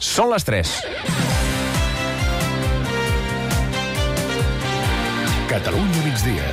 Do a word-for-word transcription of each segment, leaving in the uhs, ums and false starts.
Són les tres. Catalunya migdia.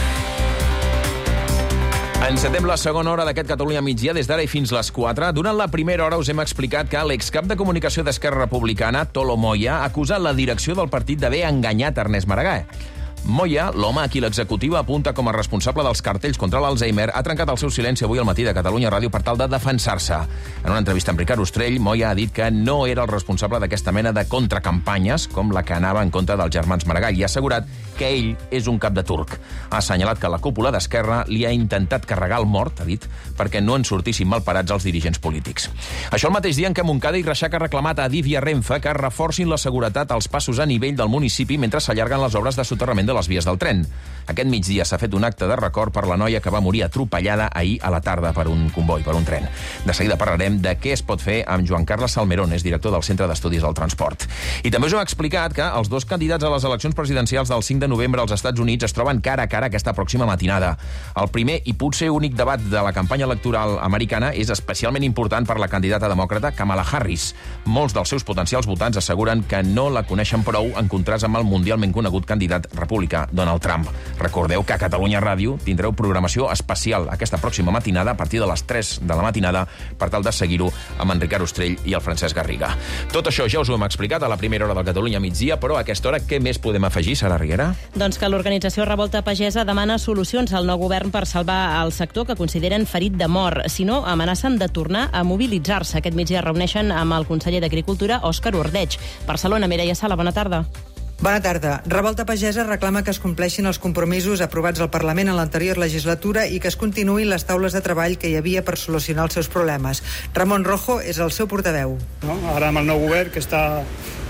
Encetem la segona hora d'aquest Catalunya migdia des d'ara i fins les quatre. Durant la primera hora us hem explicat que l'excap de comunicació d'Esquerra Republicana, Tolo Moya, ha acusat la direcció del partit d'haver enganyat Ernest Maragall. Moya, l'home a qui l'executiva apunta com a responsable dels cartells contra l'Alzheimer, ha trencat el seu silenci avui al matí de Catalunya Ràdio per tal de defensar-se. En una entrevista amb Ricard Ostrell, Moya ha dit que no era el responsable d'aquesta mena de contracampanyes, com la que anava en contra dels germans Maragall, i ha assegurat que ell és un cap de turc. Ha assenyalat que la cúpula d'Esquerra li ha intentat carregar el mort, ha dit, perquè no en sortissin malparats els dirigents polítics. Això el mateix dia en què Montcada i Reixac ha reclamat a Adif i a Renfe que reforcin la seguretat als passos a nivell del municipi mentre s'allarguen les obres de soterrament de les vies del tren. Aquest migdia s'ha fet un acte de record per la noia que va morir atropellada ahir a la tarda per un comboi, per un tren. De seguida parlarem de què es pot fer amb Joan Carles Salmerón, és director del Centre d'Estudis del Transport. I també us hem explicat que els dos candidats a les eleccions presidencials del cinc de novembre als Estats Units es troben cara a cara aquesta pròxima matinada. El primer i potser únic debat de la campanya electoral americana és especialment important per la candidata demòcrata Kamala Harris. Molts dels seus potencials votants asseguren que no la coneixen prou en contrast amb el mundialment conegut candidat republicà Donald Trump. Recordeu que a Catalunya Ràdio tindreu programació especial aquesta pròxima matinada a partir de les tres de la matinada per tal de seguir-ho amb en Ricard Ostrell i el Francesc Garriga. Tot això ja us ho hem explicat a la primera hora del Catalunya migdia, però a aquesta hora què més podem afegir, Sara Riguera? Doncs que l'organització Revolta Pagesa demana solucions al nou govern per salvar el sector que consideren ferit de mort. Si no, amenacen de tornar a mobilitzar-se. Aquest migdia reuneixen amb el conseller d'Agricultura, Òscar Ordeig. Barcelona, Mireia Sala, bona tarda. Bona tarda. Revolta Pagesa reclama que es compleixin els compromisos aprovats al Parlament en l'anterior legislatura i que es continuïn les taules de treball que hi havia per solucionar els seus problemes. Ramon Rojo és el seu portaveu. No? Ara amb el nou govern que està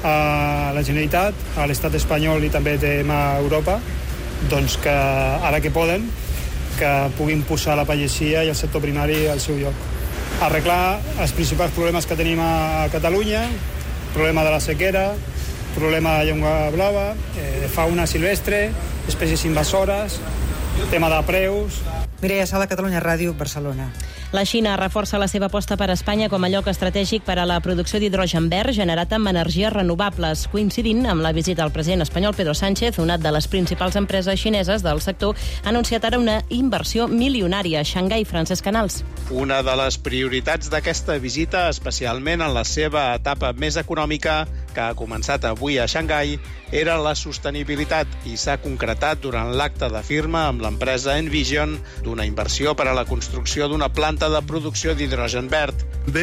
a la Generalitat, a l'estat espanyol i també a Europa, doncs que ara que poden, que puguin posar la pagesia i el sector primari al seu lloc. Arreglar els principals problemes que tenim a Catalunya, problema de la sequera, problema de llengua blava, eh, de fauna silvestre, espècies invasores, tema de preus... Mireia Sala, Catalunya Ràdio, Barcelona. La Xina reforça la seva aposta per Espanya com a lloc estratègic per a la producció d'hidrogen verd generat amb energies renovables. Coincidint amb la visita al president espanyol Pedro Sánchez, una de les principals empreses xineses del sector ha anunciat ara una inversió milionària a Xangai. Francesc Canals. Una de les prioritats d'aquesta visita, especialment en la seva etapa més econòmica, que ha començat avui a Xangai, era la sostenibilitat i s'ha concretat durant l'acte de firma amb l'empresa Envision d'una inversió per a la construcció d'una planta de producció d'hidrogen verd.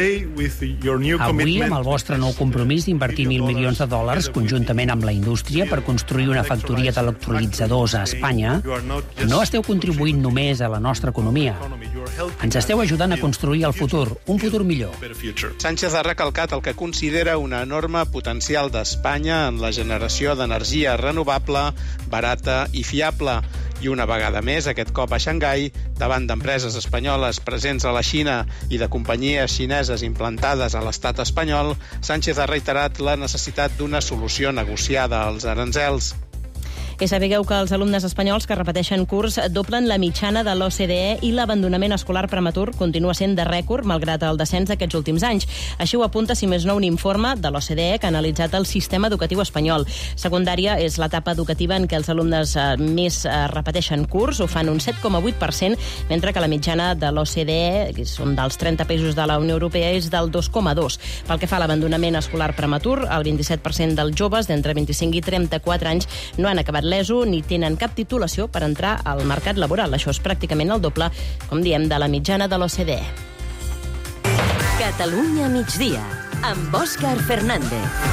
Avui, amb el vostre nou compromís d'invertir mil milions de dòlars conjuntament amb la indústria per construir una factoria d'electrolitzadors a Espanya, no esteu contribuint només a la nostra economia. Ens esteu ajudant a construir el futur, un futur millor. Sánchez ha recalcat el que considera una enorme potencial d'Espanya en la generació d'energia renovable, barata i fiable. I una vegada més, aquest cop a Xangai, davant d'empreses espanyoles presents a la Xina i de companyies xineses implantades a l'estat espanyol, Sánchez ha reiterat la necessitat d'una solució negociada als aranzels. I sapigueu que els alumnes espanyols que repeteixen curs doblen la mitjana de l'O C D E i l'abandonament escolar prematur continua sent de rècord malgrat el descens d'aquests últims anys. Així ho apunta, si més no, un informe de l'O C D E que ha analitzat el sistema educatiu espanyol. Secundària és l'etapa educativa en què els alumnes eh, més eh, repeteixen curs, ho fan un set coma vuit per cent, mentre que la mitjana de l'O C D E, que són dels trenta països de la Unió Europea, és del dos coma dos. Pel que fa a l'abandonament escolar prematur, el vint-i-set per cent dels joves d'entre vint-i-cinc i trenta-quatre anys no han acabat l'ESO ni tenen cap titulació per entrar al mercat laboral. Això és pràcticament el doble, com diem, de la mitjana de l'O C D E. Catalunya migdia, amb Òscar Fernández.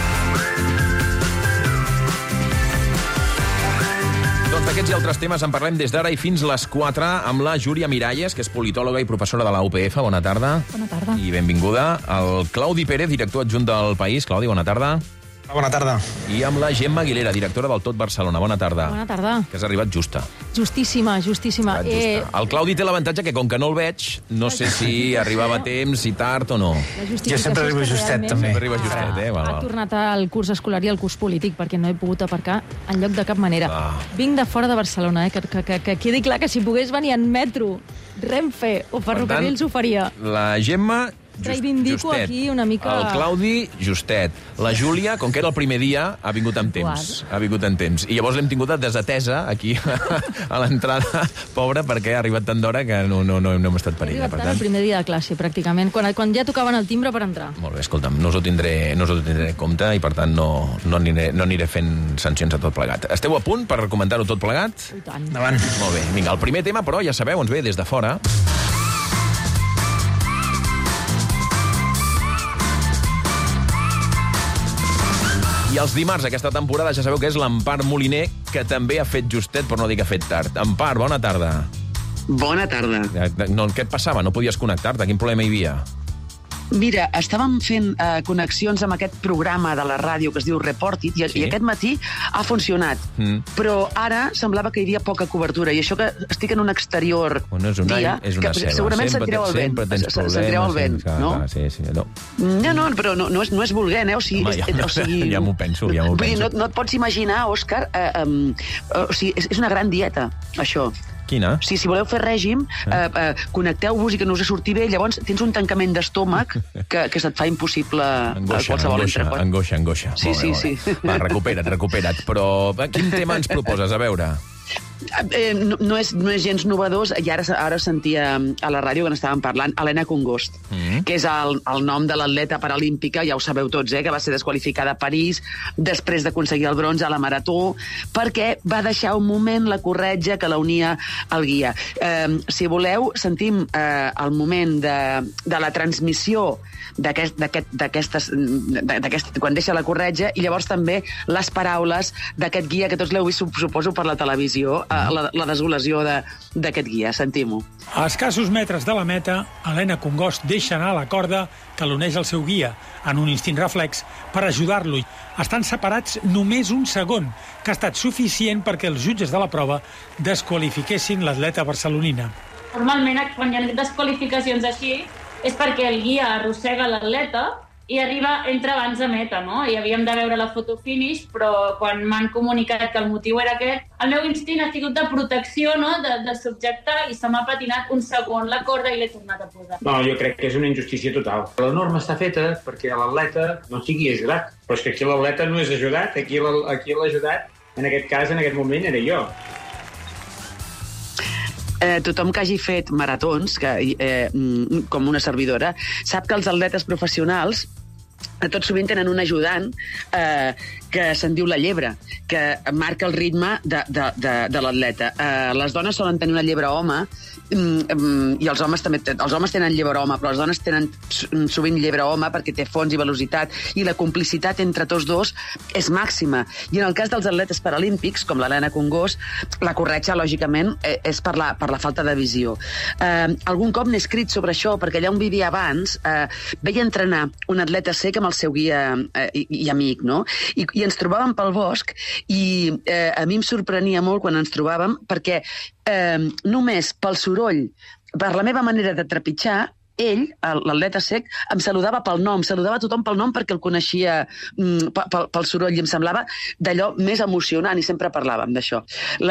Doncs d'aquests i altres temes en parlem des d'ara i fins les quatre amb la Júlia Miralles, que és politòloga i professora de la U P F. Bona tarda. Bona tarda. I benvinguda. El Claudi Pérez, director adjunt del País. Claudi, bona tarda. Bona tarda. I amb la Gemma Aguilera, directora del Tot Barcelona. Bona tarda. Bona tarda. Que has arribat justa. Justíssima, justíssima. Eh... El Claudi té l'avantatge que, com que no el veig, no sé si arribava a temps, si tard o no. Jo sempre arribo justet, també. Sempre arribes justet, eh? Val, Ha val. tornat al curs escolar i al curs polític, perquè no he pogut aparcar en lloc de cap manera. Ah. Vinc de fora de Barcelona, eh? que, que, que, que quedi clar que si pogués venir en metro, Renfe o ferrocarrils ho faria. La Gemma reivindico Justet. aquí una mica... El Claudi, justet. La Júlia, com que era el primer dia, ha vingut amb temps. Ha vingut en temps. I llavors l'hem tingut desatesa aquí a l'entrada, pobra, perquè ha arribat tant d'hora que no, no, no, no hem estat per ella. He arribat tant el primer dia de classe, pràcticament, quan, quan ja tocaven el timbre per entrar. Molt bé, escolta'm, no us ho tindré, no us ho tindré en compte i, per tant, no, no, aniré, no aniré fent sancions a tot plegat. Esteu a punt per comentar-ho tot plegat? I tant. Endavant. Molt bé, vinga, el primer tema, però, ja sabeu, ens ve des de fora. I els dimarts aquesta temporada ja sabeu que és l'Empar Moliner, que també ha fet justet, per no dir que ha fet tard. Empar, bona tarda. Bona tarda. No, què et passava? No podies connectar-te? Quin problema hi havia? Mira, estàvem fent eh, connexions amb aquest programa de la ràdio que es diu Reportit i, sí? i aquest matí ha funcionat. Mm. Però ara semblava que hi havia poca cobertura i això que estic en un exterior bueno, és una, dia, és una que selva. segurament sempre sentireu el vent. Sempre tens problemes. Sentireu el vent, clar, no? Clar, sí, sí, no. No, no, però no, no, és, no és volguent, eh? O sigui, Home, ja, és, o sigui, ja m'ho penso, ja m'ho penso. penso. No, no et pots imaginar, Òscar, eh, um, o sigui, és, és una gran dieta, això. Quina? Sí, si voleu fer règim, eh, eh, connecteu-vos i que no us surti bé, llavors tens un tancament d'estómac que, que se't fa impossible angoixa, qualsevol angoixa, entrepot. angoixa, angoixa. Sí, molt bé, sí, molt bé. sí. Va, recupera't, recupera't. Però quin tema ens proposes? A veure... Eh, no, no, és, no és gens novedós, i ara, ara sentia a la ràdio que n'estàvem parlant, Helena Congost, mm-hmm. que és el, el nom de l'atleta paralímpica, ja ho sabeu tots, eh, que va ser desqualificada a París després d'aconseguir el bronze a la marató, perquè va deixar un moment la corretja que la unia al guia. Eh, si voleu, sentim eh, el moment de, de la transmissió d'aquest, d'aquest, d'aquestes, d'aquest, quan deixa la corretja, i llavors també les paraules d'aquest guia, que tots l'heu vist, suposo, per la televisió, la, la desolació d'aquest guia. Sentim-ho. A escassos metres de la meta, Helena Congost deixa anar la corda que l'uneix al seu guia, en un instint reflex, per ajudar-lo. Estan separats només un segon, que ha estat suficient perquè els jutges de la prova desqualifiquessin l'atleta barcelonina. Normalment, quan hi ha desqualificacions així, és perquè el guia arrossega l'atleta i arriba, entra abans de meta, no? I havíem de veure la foto finish, però quan m'han comunicat que el motiu era aquest, el meu instint ha sigut de protecció, no?, de, de subjectar, i se m'ha patinat un segon la corda i l'he tornat a posar. No, jo crec que és una injustícia total. La norma està feta perquè l'atleta no sigui ajudat, però és que aquí l'atleta no és ajudat, aquí l'ajudat, en aquest cas, en aquest moment, era jo. Eh, tothom que hagi fet maratons, que, eh, com una servidora, sap que els atletes professionals tots sovint tenen un ajudant eh, que se'n diu la llebre, que marca el ritme de, de, de, de l'atleta. Eh, les dones solen tenir una llebre home, i els homes també els homes tenen llebre home, però les dones tenen sovint llebre home perquè té fons i velocitat, i la complicitat entre tots dos és màxima. I en el cas dels atletes paralímpics, com l'Helena Congost, la corretja, lògicament, és per la, per la falta de visió. Eh, algun cop n'he escrit sobre això, perquè allà on vivia abans eh, veia entrenar un atleta cec amb el seu guia eh, i, i amic, no? I, i ens trobàvem pel bosc, i eh, a mi em sorprenia molt quan ens trobàvem, perquè eh, només pel soroll, per la meva manera de trepitjar, ell, l'atleta cec, em saludava pel nom, saludava a tothom pel nom perquè el coneixia mm, pel, pel soroll, i em semblava d'allò més emocionant, i sempre parlàvem d'això.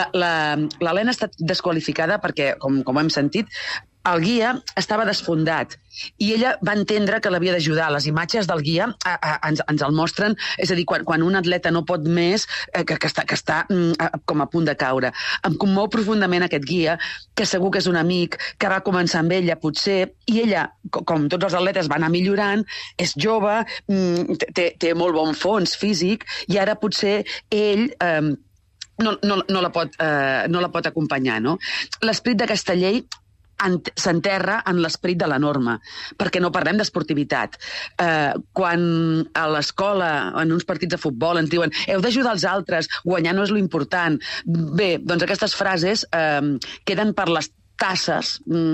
L'Helena ha estat desqualificada perquè, com, com hem sentit, el guia estava desfondat i ella va entendre que l'havia d'ajudar. Les imatges del guia a, a, ens, ens el mostren, és a dir, quan, quan un atleta no pot més, eh, que, que està, que està mm, com a punt de caure. Em commou profundament aquest guia, que segur que és un amic, que va començar amb ella, potser, i ella, com tots els atletes, va anar millorant, és jove, mm, té, té molt bon fons físic, i ara potser ell... Eh, no, no, no, la pot, eh, no la pot acompanyar, no? L'esperit d'aquesta llei s'enterra en l'esperit de la norma, perquè no parlem d'esportivitat. Eh, quan a l'escola, en uns partits de futbol, ens diuen heu d'ajudar els altres, guanyar no és lo important. Bé, doncs aquestes frases eh, queden per les tasses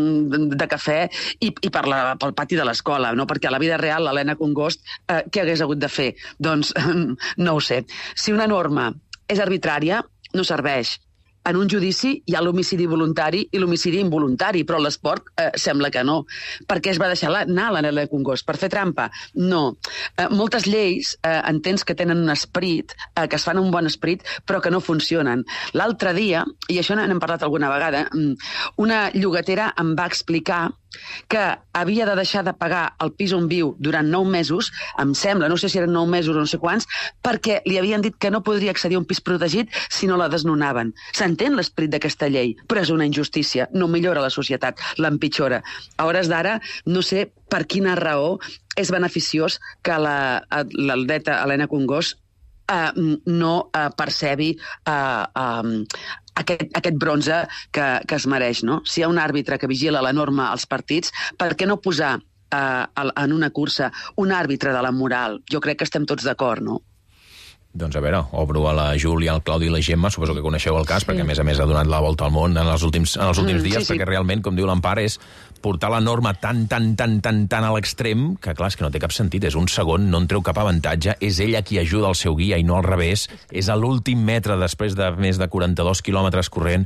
de cafè i, i per la, pel pati de l'escola, no? Perquè a la vida real l'Helena Congost eh, què hagués hagut de fer? Doncs no ho sé. Si una norma és arbitrària, no serveix. En un judici hi ha l'homicidi voluntari i l'homicidi involuntari, però l'esport eh, sembla que no. Per què es va deixar anar l'Helena Congost? Per fer trampa? No. Eh, moltes lleis eh, entens que tenen un esperit, eh, que es fan un bon esperit, però que no funcionen. L'altre dia, i això n'hem parlat alguna vegada, una llogatera em va explicar que havia de deixar de pagar el pis on viu durant nou mesos, em sembla, no sé si eren nou mesos o no sé quants, perquè li havien dit que no podria accedir a un pis protegit si no la desnonaven. S'entén l'esperit d'aquesta llei, però és una injustícia, no millora la societat, l'empitjora. A hores d'ara, no sé per quina raó és beneficiós que l'atleta Helena Congost Uh, no uh, percebi uh, um, aquest, aquest bronze que, que es mereix, no? Si hi ha un àrbitre que vigila la norma als partits, per què no posar uh, en una cursa un àrbitre de la moral? Jo crec que estem tots d'acord, no? Doncs a veure, obro a la Júlia, al Claudi i la Gemma, suposo que coneixeu el cas, sí. perquè a més a més ha donat la volta al món en els últims, en els últims mm, dies, sí, sí. perquè realment, com diu l'Empar, és portar la norma tan, tan, tan, tan, tan a l'extrem, que clar, és que no té cap sentit, és un segon, no en treu cap avantatge, és ella qui ajuda el seu guia i no al revés, és a l'últim metre després de més de quaranta-dos quilòmetres corrent.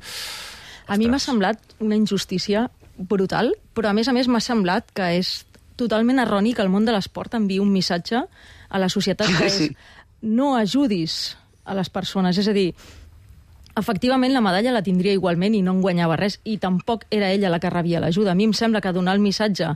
A mi m'ha semblat una injustícia brutal, però a més a més m'ha semblat que és totalment erroni que el món de l'esport enviï un missatge a la societat que és no ajudis a les persones. És a dir, efectivament la medalla la tindria igualment i no en guanyava res, i tampoc era ella la que rebia l'ajuda. A mi em sembla que donar el missatge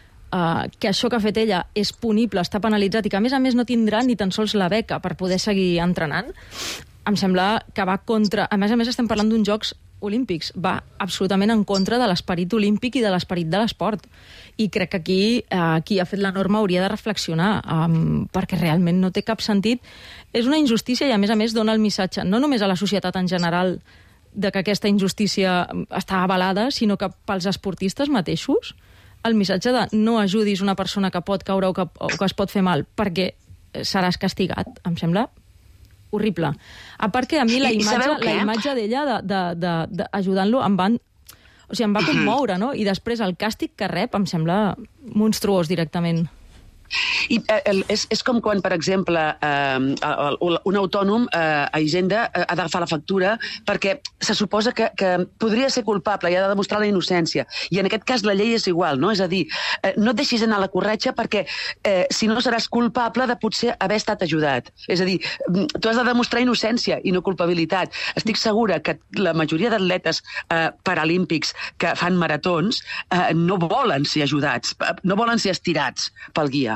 uh, que això que ha fet ella és punible, està penalitzat, i que a més a més no tindrà ni tan sols la beca per poder seguir entrenant, em sembla que va contra... A més a més estem parlant d'uns Jocs Olímpics, va absolutament en contra de l'esperit olímpic i de l'esperit de l'esport. I crec que aquí eh, qui ha fet la norma hauria de reflexionar, um, perquè realment no té cap sentit. És una injustícia i, a més a més, dona el missatge no només a la societat en general de que aquesta injustícia està avalada, sinó que pels esportistes mateixos el missatge de no ajudis una persona que pot caure o que, o que es pot fer mal perquè seràs castigat, em sembla horrible. A part que a mi la imatge, la imatge d'ella de, de, de, de, ajudant-lo em van... O sigui, em va commoure, no? I després el càstig que rep em sembla monstruós directament. I eh, és, és com quan, per exemple, eh, un autònom eh, a Hisenda eh, ha d'agafar la factura perquè se suposa que, que podria ser culpable i ha de demostrar la innocència. I en aquest cas la llei és igual, no? És a dir, eh, no et deixis anar a la corretja perquè eh, si no seràs culpable de potser haver estat ajudat. És a dir, tu has de demostrar innocència i no culpabilitat. Estic segura que la majoria d'atletes eh, paralímpics que fan maratons eh, no volen ser ajudats, no volen ser estirats pel guia.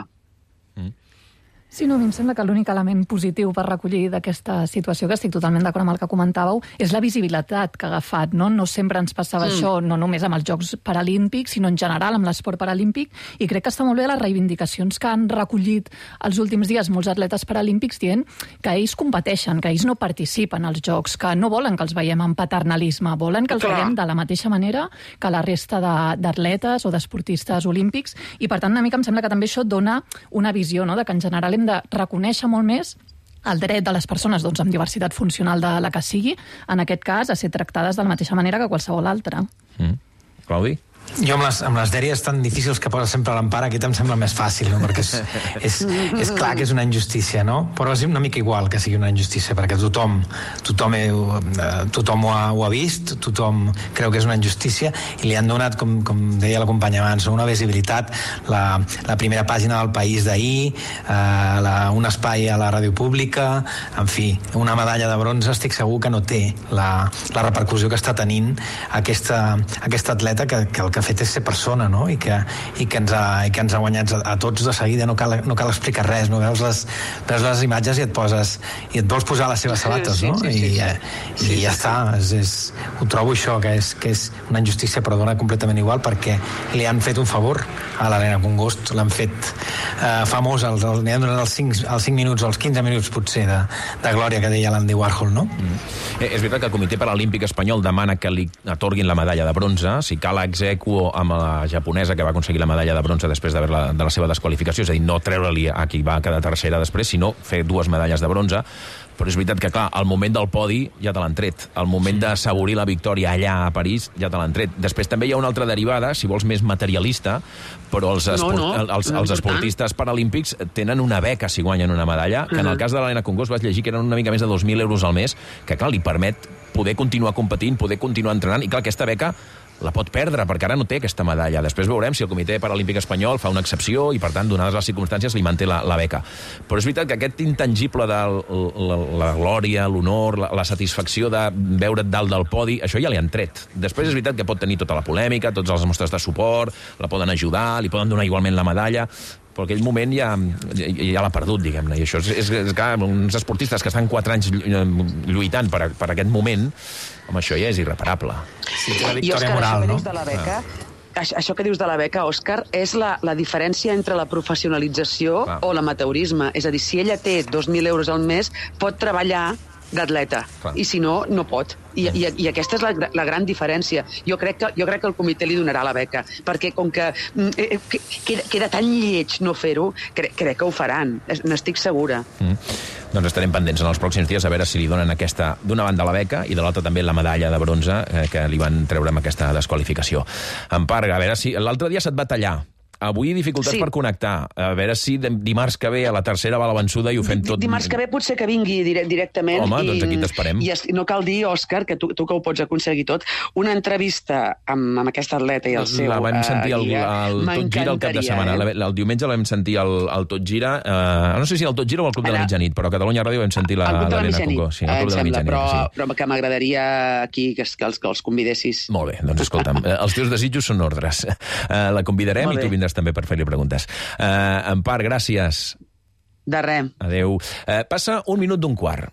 Sí, no, a mi em sembla que l'únic element positiu per recollir d'aquesta situació, que estic totalment d'acord amb el que comentàveu, és la visibilitat que ha agafat, no? No sempre ens passava mm. això, no només amb els Jocs Paralímpics, sinó en general amb l'esport paralímpic, i crec que està molt bé les reivindicacions que han recollit els últims dies molts atletes paralímpics dient que ells competeixen, que ells no participen als Jocs, que no volen que els veiem en paternalisme, volen que els Clar. veiem de la mateixa manera que la resta d'atletes o d'esportistes olímpics, i per tant una mica em sembla que també això dona una visió, no?, de que en general hem de reconèixer molt més el dret de les persones doncs, amb diversitat funcional de la que sigui, en aquest cas, a ser tractades de la mateixa manera que qualsevol altra. Mm. Claudi? Jo amb les, amb les dèries tan difícils que posa sempre l'Empar, aquest em sembla més fàcil, no? Perquè és, és, és clar que és una injustícia, no? Però és una mica igual que sigui una injustícia, perquè tothom tothom, he, tothom ho, ha, ho ha vist, tothom creu que és una injustícia, i li han donat, com, com deia la companya abans, una visibilitat, la, la primera pàgina del País d'ahir, eh, la, un espai a la ràdio pública, en fi, una medalla de bronze, estic segur que no té la, la repercussió que està tenint aquesta, aquesta atleta que, que el que ha fet és ser persona, no? I que, i que, ens, ha, i que ens ha guanyat a, a tots de seguida, no cal, no cal explicar res, no? Veus les, veus les imatges i et poses i et vols posar les seves sabates, no? Sí, sí, sí, sí. I, i, i ja està, és, és, ho trobo això, que és, que és una injustícia, però dona completament igual, perquè li han fet un favor a l'Helena Congost, l'han fet eh, famosa, els, els, li han donat els cinc, els cinc minuts, els quinze minuts potser de, de glòria que deia l'Andy Warhol, no? Mm. Eh, és veritat que el Comitè Paralímpic Espanyol demana que li atorguin la medalla de bronze, si cal execu amb la japonesa que va aconseguir la medalla de bronze després de la, de la seva desqualificació, és a dir, no treure-li a qui va quedar tercera després, sinó fer dues medalles de bronze. Però és veritat que, clar, al moment del podi ja te l'han tret. Al moment d'assaborir la victòria allà a París ja te l'han tret. Després també hi ha una altra derivada, si vols més materialista, però els, esport, no, no, els, els esportistes paralímpics tenen una beca si guanyen una medalla, que en el cas de l'Helena Congost vaig llegir que eren una mica més de dos mil euros al mes, que, clar, li permet poder continuar competint, poder continuar entrenant, i clar, aquesta beca la pot perdre, perquè ara no té aquesta medalla. Després veurem si el Comitè Paralímpic Espanyol fa una excepció i, per tant, donades les circumstàncies, li manté la, la beca. Però és veritat que aquest intangible de la, la glòria, l'honor, la, la satisfacció de veure't dalt del podi, això ja li han tret. Després és veritat que pot tenir tota la polèmica, tots els mostres de suport, la poden ajudar, li poden donar igualment la medalla, però aquell moment ja, ja l'ha perdut, diguem-ne. I això és, és, és clar, uns esportistes que estan quatre anys lluitant per, per aquest moment, home, això ja és irreparable. Sí, té la I, victòria Òscar, moral, això que no? dius de la beca, això, això que dius de la beca, Òscar, és la, la diferència entre la professionalització Clar. o l'amateurisme. És a dir, si ella té dos mil euros al mes, pot treballar d'atleta, i si no, no pot. I, i, i aquesta és la, la gran diferència. Jo crec, que, jo crec que el comitè li donarà la beca, perquè com que eh, queda, queda tan lleig no fer-ho, cre, crec que ho faran, n'estic segura. Mm. Doncs estarem pendents en els pròxims dies a veure si li donen aquesta, d'una banda la beca i de l'altra també la medalla de bronze eh, que li van treure amb aquesta desqualificació. Empar, a veure si... L'altre dia se't va tallar. Avui dificultats Sí. per connectar. A veure si dimarts que ve a la tercera va la vençuda i ho fem tot... Dimarts que ve potser que vingui dire directament. Home, i, doncs aquí t'esperem. I es, no cal dir, Òscar, que tu, tu que ho pots aconseguir tot, una entrevista amb, amb aquest atleta i el seu... La vam sentir al, al Tot Gira el cap de setmana. Eh? El, el diumenge la vam sentir al, al Tot Gira, eh, no sé si al Tot Gira o al Club de la Mitjanit, però a Catalunya Ràdio vam sentir la, l'Helena Congó. Sí, al Club de la Mitjanit, però, sí. però que m'agradaria aquí que, que, els, que els convidessis. Molt bé, doncs escolta'm, els teus desitjos són ordres. Uh, la convidarem i tu vindràs també per fer-li preguntes. Uh, Empar, gràcies. De res. Adéu. Uh, passa un minut d'un quart.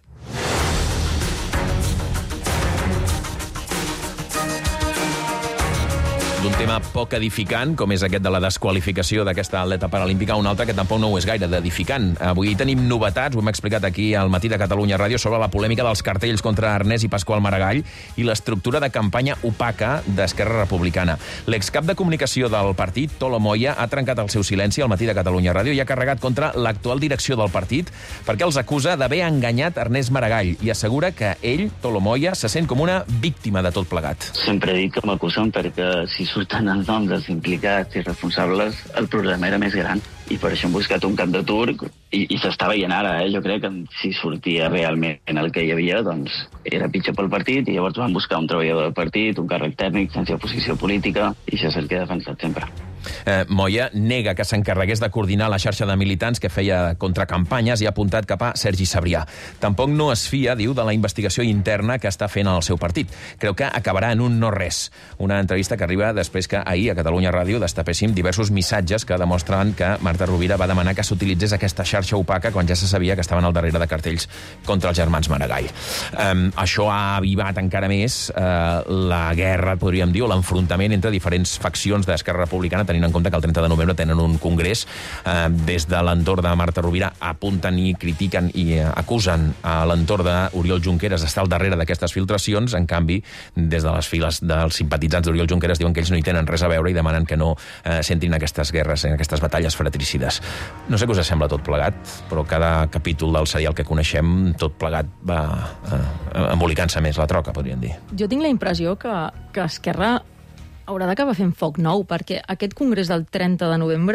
D'un tema poc edificant, com és aquest de la desqualificació d'aquesta atleta paralímpica, un altre que tampoc no ho és gaire d'edificant. Avui tenim novetats, ho hem explicat aquí al Matí de Catalunya Ràdio, sobre la polèmica dels cartells contra Ernest i Pasqual Maragall i l'estructura de campanya opaca d'Esquerra Republicana. L'excap de comunicació del partit, Tolo Moya, ha trencat el seu silenci al Matí de Catalunya Ràdio i ha carregat contra l'actual direcció del partit perquè els acusa d'haver enganyat Ernest Maragall i assegura que ell, Tolo Moya, se sent com una víctima de tot plegat. Sempre he dit que m'acusen perquè si surten els noms dels implicats i responsables, el problema era més gran. I per això hem buscat un cap de turc i, i s'està veient ara, eh? Jo crec que si sortia realment el que hi havia, doncs era pitjor pel partit i llavors van buscar un treballador del partit, un càrrec tècnic, sense posició política, i això és el que he defensat sempre. Eh, Moya nega que s'encarregués de coordinar la xarxa de militants que feia contracampanyes i ha apuntat cap a Sergi Sabrià. Tampoc no es fia, diu, de la investigació interna que està fent el seu partit. Creu que acabarà en un no-res. Una entrevista que arriba després que ahir a Catalunya Ràdio destapéssim diversos missatges que demostren que Marta Rovira va demanar que s'utilitzés aquesta xarxa opaca quan ja se sabia que estaven al darrere de cartells contra els germans Maragall. Um, això ha avivat encara més uh, la guerra, podríem dir, o l'enfrontament entre diferents faccions d'Esquerra Republicana, tenint en compte que el trenta de novembre tenen un congrés. Eh, des de l'entorn de Marta Rovira apunten i critiquen i eh, acusen a l'entorn d'Oriol Junqueras d'estar al darrere d'aquestes filtracions. En canvi, des de les files dels simpatitzants d'Oriol Junqueras diuen que ells no hi tenen res a veure i demanen que no eh, sentin aquestes guerres, aquestes batalles fratricides. No sé què us sembla tot plegat, però cada capítol del serial que coneixem, tot plegat va eh, embolicant-se més la troca, podríem dir. Jo tinc la impressió que, que Esquerra haurà d'acabar fent foc nou, perquè aquest congrés del trenta de novembre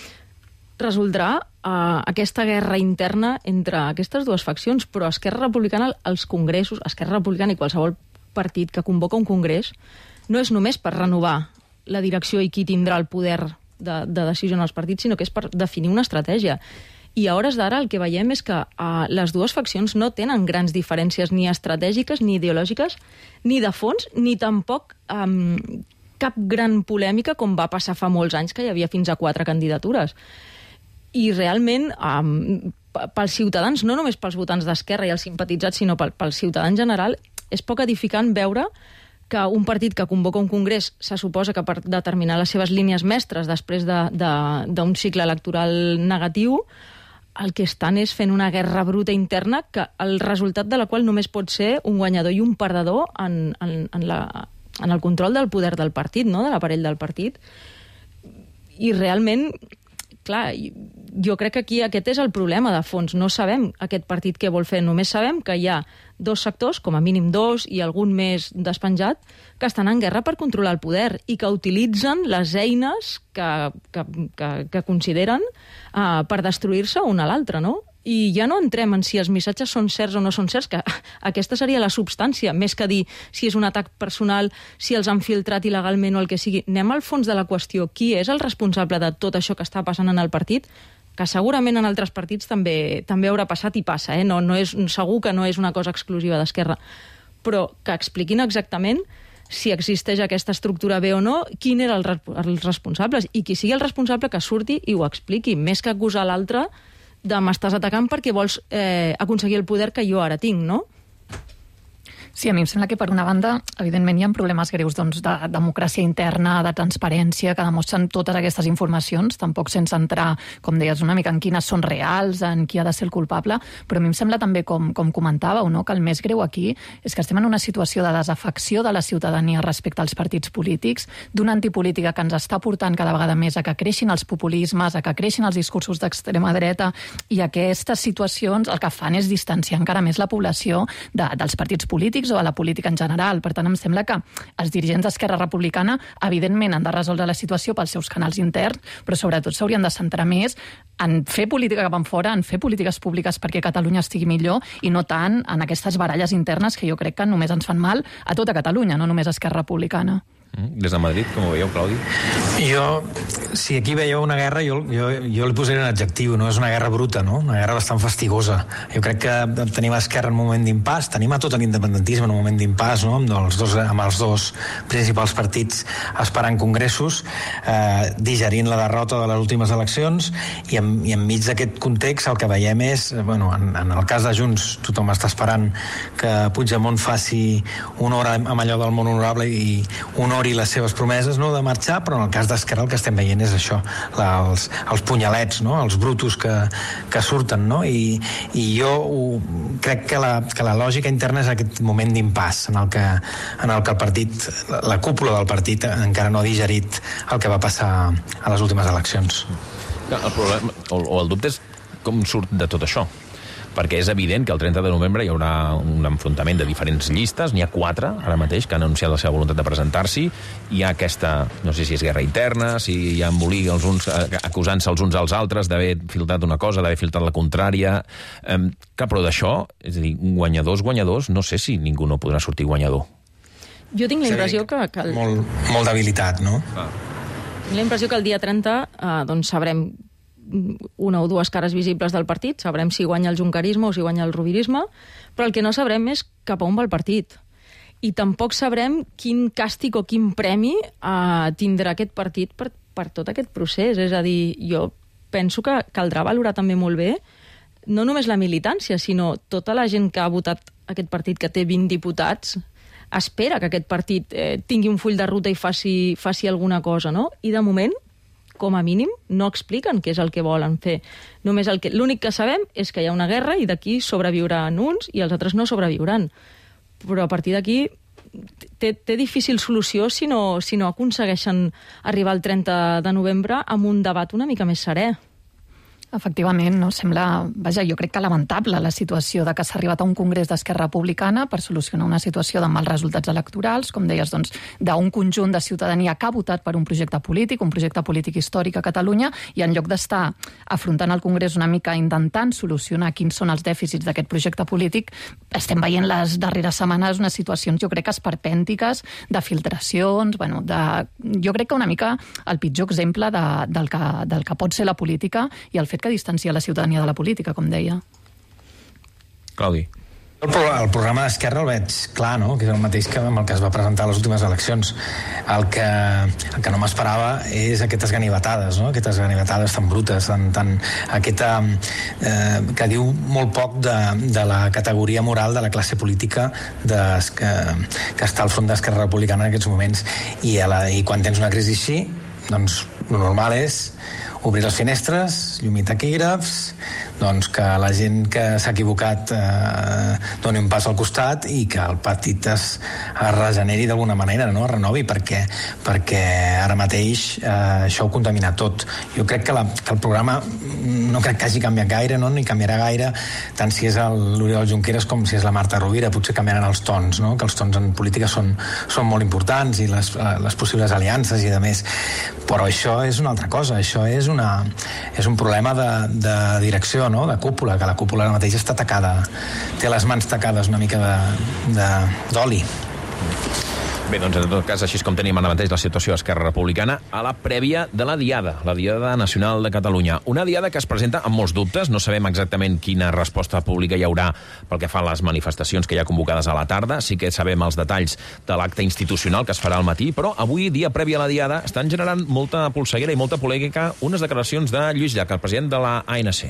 resoldrà eh, aquesta guerra interna entre aquestes dues faccions, però Esquerra Republicana, els congressos, Esquerra Republicana i qualsevol partit que convoca un congrés, no és només per renovar la direcció i qui tindrà el poder de, de decisió en els partits, sinó que és per definir una estratègia. I a hores d'ara el que veiem és que uh, les dues faccions no tenen grans diferències ni estratègiques, ni ideològiques, ni de fons, ni tampoc um, cap gran polèmica com va passar fa molts anys, que hi havia fins a quatre candidatures. I realment, um, pels ciutadans, no només pels votants d'Esquerra i els simpatitzats, sinó pel, pels ciutadans en general, és poc edificant veure que un partit que convoca un congrés se suposa que per determinar les seves línies mestres després d'un cicle electoral negatiu, el que estan és fent una guerra bruta interna que el resultat de la qual només pot ser un guanyador i un perdedor en, en, en, la, en el control del poder del partit, no? De l'aparell del partit. I realment, clar, jo crec que aquí aquest és el problema de fons. No sabem aquest partit què vol fer, només sabem que hi ha dos sectors, com a mínim dos, i algun més despenjat, que estan en guerra per controlar el poder i que utilitzen les eines que, que, que, que consideren uh, per destruir-se un a l'altre, no? I ja no entrem en si els missatges són certs o no són certs, que aquesta seria la substància, més que dir si és un atac personal, si els han filtrat il·legalment o el que sigui. Anem al fons de la qüestió. Qui és el responsable de tot això que està passant en el partit? Que segurament en altres partits també també haurà passat i passa, eh? No, no és, segur que no és una cosa exclusiva d'Esquerra. Però que expliquin exactament si existeix aquesta estructura bé o no, quin era el, els responsables, i qui sigui el responsable que surti i ho expliqui, més que acusar l'altre de m'estàs atacant perquè vols eh, aconseguir el poder que jo ara tinc, no? Sí, a mi em sembla que per una banda, evidentment hi ha problemes greus doncs, de democràcia interna, de transparència, que demostren totes aquestes informacions, tampoc sense entrar, com deies, una mica en quines són reals, en qui ha de ser el culpable, però a mi em sembla també, com, com comentàveu, no? Que el més greu aquí és que estem en una situació de desafecció de la ciutadania respecte als partits polítics, d'una antipolítica que ens està portant cada vegada més a que creixin els populismes, a que creixin els discursos d'extrema dreta, i aquestes situacions el que fan és distanciar encara més la població de, dels partits polítics o a la política en general. Per tant, em sembla que els dirigents d'Esquerra Republicana evidentment han de resoldre la situació pels seus canals interns, però sobretot s'haurien de centrar més en fer política cap enfora, en fer polítiques públiques perquè Catalunya estigui millor i no tant en aquestes baralles internes que jo crec que només ens fan mal a tota Catalunya, no només a Esquerra Republicana. Des de Madrid, com ho veieu, Claudi? Jo, si aquí veieu una guerra, jo, jo, jo li posaré un adjectiu, no? És una guerra bruta, no? Una guerra bastant fastigosa. Jo crec que tenim a Esquerra en un moment d'impàs, tenim a tot l'independentisme en un moment d'impàs, no? Amb els dos, amb els dos principals partits esperant congressos, eh, digerint la derrota de les últimes eleccions, i, en, i enmig d'aquest context el que veiem és, bueno, en, en el cas de Junts, tothom està esperant que Puigdemont faci honor amb allò del món honorable i honor i les seves promeses, no?, de marxar, però en el cas d'Esquerra el que estem veient és això, la, els, els punyalets, no?, els brutos que, que surten, no?, i, i jo ho, crec que la, que la lògica interna és aquest moment d'impàs en el que, en el que el partit, la cúpula del partit encara no ha digerit el que va passar a les últimes eleccions. El problema, o, o el dubte és com surt de tot això, perquè és evident que el trenta de novembre hi haurà un enfrontament de diferents llistes, n'hi ha quatre ara mateix que han anunciat la seva voluntat de presentar-s'hi, hi ha aquesta, no sé si és guerra interna, si hi ha embolic els uns acusant-se els uns als altres d'haver filtrat una cosa, d'haver filtrat la contrària, eh, que però d'això, és a dir, guanyadors, guanyadors, no sé si ningú no podrà sortir guanyador. Jo tinc la impressió que... que el... Molt, molt debilitat, no? Ah. Tinc la impressió que el dia trenta eh, doncs sabrem una o dues cares visibles del partit, sabrem si guanya el junquerisme o si guanya el rubirisme, però el que no sabrem és cap a on va el partit. I tampoc sabrem quin càstig o quin premi eh, tindrà aquest partit per, per tot aquest procés. És a dir, jo penso que caldrà valorar també molt bé no només la militància, sinó tota la gent que ha votat aquest partit, que té vint diputats, espera que aquest partit eh, tingui un full de ruta i faci, faci alguna cosa, no? I de moment, com a mínim, no expliquen què és el que volen fer. Només el que, l'únic que sabem és que hi ha una guerra i d'aquí sobreviuran uns i els altres no sobreviuran. Però a partir d'aquí té, té difícil solució si no, si no aconsegueixen arribar el trenta de novembre amb un debat una mica més serè. Efectivament, no? Sembla, vaja, jo crec que lamentable la situació de que s'ha arribat a un congrés d'Esquerra Republicana per solucionar una situació de mals resultats electorals, com deies, doncs, d'un conjunt de ciutadania que ha votat per un projecte polític, un projecte polític històric a Catalunya, i en lloc d'estar afrontant el congrés una mica intentant solucionar quins són els dèficits d'aquest projecte polític, estem veient les darreres setmanes unes situacions, jo crec que esperpèntiques, de filtracions, bueno, de, jo crec que una mica el pitjor exemple de, del, que, del que pot ser la política i el fet que distancia la ciutadania de la política, com deia. Claudi. El, pro el programa d'Esquerra el veig clar, no?, que és el mateix que amb el que es va presentar a les últimes eleccions. El que, el que no m'esperava és aquestes ganivetades, no?, aquestes ganivetades tan brutes, tan, tan, aquesta, eh, que diu molt poc de, de la categoria moral de la classe política de, que, que està al front d'Esquerra Republicana en aquests moments. I, a la, i quan tens una crisi així, doncs el normal és obrir les finestres, llum i taquígrafs, doncs que la gent que s'ha equivocat eh, doni un pas al costat i que el partit es, es regeneri d'alguna manera, no?, es renovi, perquè, perquè ara mateix eh, això ho contamina tot. Jo crec que, la, que el programa no crec que hagi canviat gaire, no?, ni canviarà gaire, tant si és l'Oriol Junqueras com si és la Marta Rovira. Potser canviaran els tons, no?, que els tons en política són, són molt importants, i les, les possibles aliances i de més, però això és una altra cosa. Això és una, és un problema de, de direcció, no? De cúpula, que la cúpula ara mateix està tacada, té les mans tacades una mica d'oli. Bé, doncs en tot cas, així com tenim ara mateix la situació a Esquerra Republicana, a la prèvia de la Diada, la Diada Nacional de Catalunya. Una Diada que es presenta amb molts dubtes, no sabem exactament quina resposta pública hi haurà pel que fa a les manifestacions que hi ha convocades a la tarda, sí que sabem els detalls de l'acte institucional que es farà al matí, però avui, dia previ a la Diada, estan generant molta polseguera i molta polèmica unes declaracions de Lluís Llach, el president de la A N C.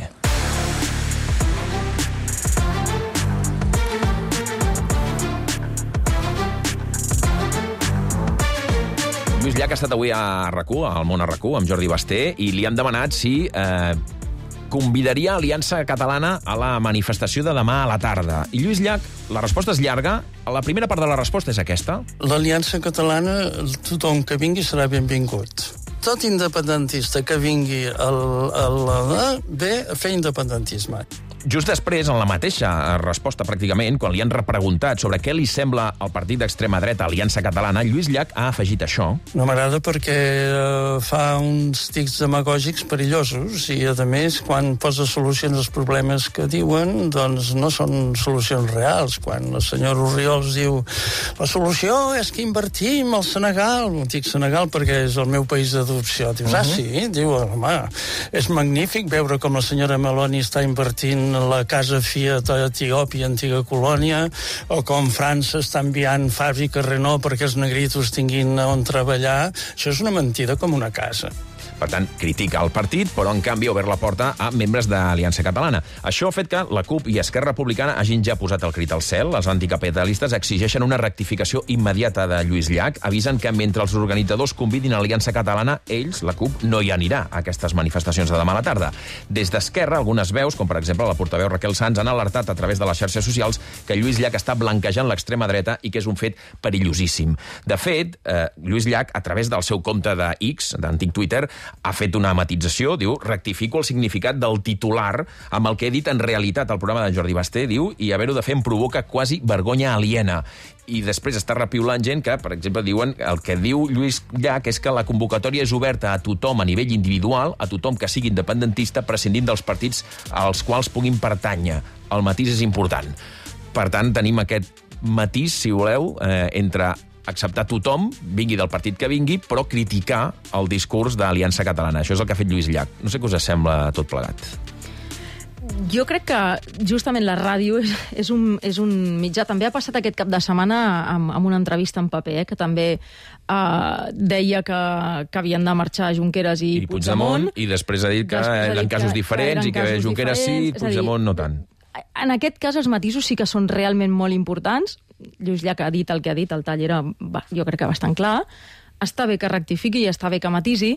Lluís Llach ha estat avui a RAC u, al Món a RAC u, amb Jordi Basté, i li han demanat si eh, convidaria Aliança Catalana a la manifestació de demà a la tarda. I Lluís Llach, la resposta és llarga. La primera part de la resposta és aquesta. L'Aliança Catalana, tothom que vingui serà benvingut. Tot independentista que vingui al, al, ve a fer independentisme. Just després, en la mateixa resposta pràcticament, quan li han repreguntat sobre què li sembla el partit d'extrema dreta Aliança Catalana, Lluís Llach ha afegit això. No m'agrada perquè uh, fa uns tics demagògics perillosos i, a més, quan posa solucions als problemes que diuen, doncs no són solucions reals. Quan el senyor Orriols diu la solució és que invertim al Senegal, dic Senegal perquè és el meu país d'adopció. Dius, uh-huh. ah, sí? Diu, home, és magnífic veure com la senyora Meloni està invertint la casa Fiat a Etiòpia, antiga colònia, o com França està enviant fàbrica Renault perquè els negritos tinguin on treballar. Això és una mentida com una casa. Per tant, critica el partit, però en canvi ha obert la porta a membres d'Aliança Catalana. Això ha fet que la CUP i Esquerra Republicana hagin ja posat el crit al cel. Els anticapitalistes exigeixen una rectificació immediata de Lluís Llach, avisen que mentre els organitzadors convidin a Aliança Catalana, ells, la CUP, no hi anirà a aquestes manifestacions de demà a la tarda. Des d'Esquerra, algunes veus, com per exemple la portaveu Raquel Sans, han alertat a través de les xarxes socials que Lluís Llach està blanquejant l'extrema dreta i que és un fet perillosíssim. De fet, eh, Lluís Llach, a través del seu compte de X, d'antic Twitter, ha fet una matització, diu, rectifico el significat del titular amb el que he dit en realitat al programa de Jordi Basté, diu, i haver-ho de fer em provoca quasi vergonya aliena. I després està repiulant gent que, per exemple, diuen el que diu Lluís Llach és que la convocatòria és oberta a tothom a nivell individual, a tothom que sigui independentista, prescindint dels partits als quals puguin pertànyer. El matís és important. Per tant, tenim aquest matís, si voleu, eh, entre acceptar tothom, vingui del partit que vingui, però criticar el discurs d'Aliança Catalana. Això és el que ha fet Lluís Llach. No sé què us sembla tot plegat. Jo crec que justament la ràdio és, és, un, és un mitjà. També ha passat aquest cap de setmana amb, amb una entrevista en paper, eh, que també eh, deia que, que havien de marxar Junqueras i, I Puigdemont, i després ha dit que eren casos diferents i que Junqueras sí, Puigdemont no tant. En aquest cas, els matisos sí que són realment molt importants. Lluís Llach ha dit el que ha dit, el tall era, jo crec que bastant clar. Està bé que rectifiqui i està bé que matisi.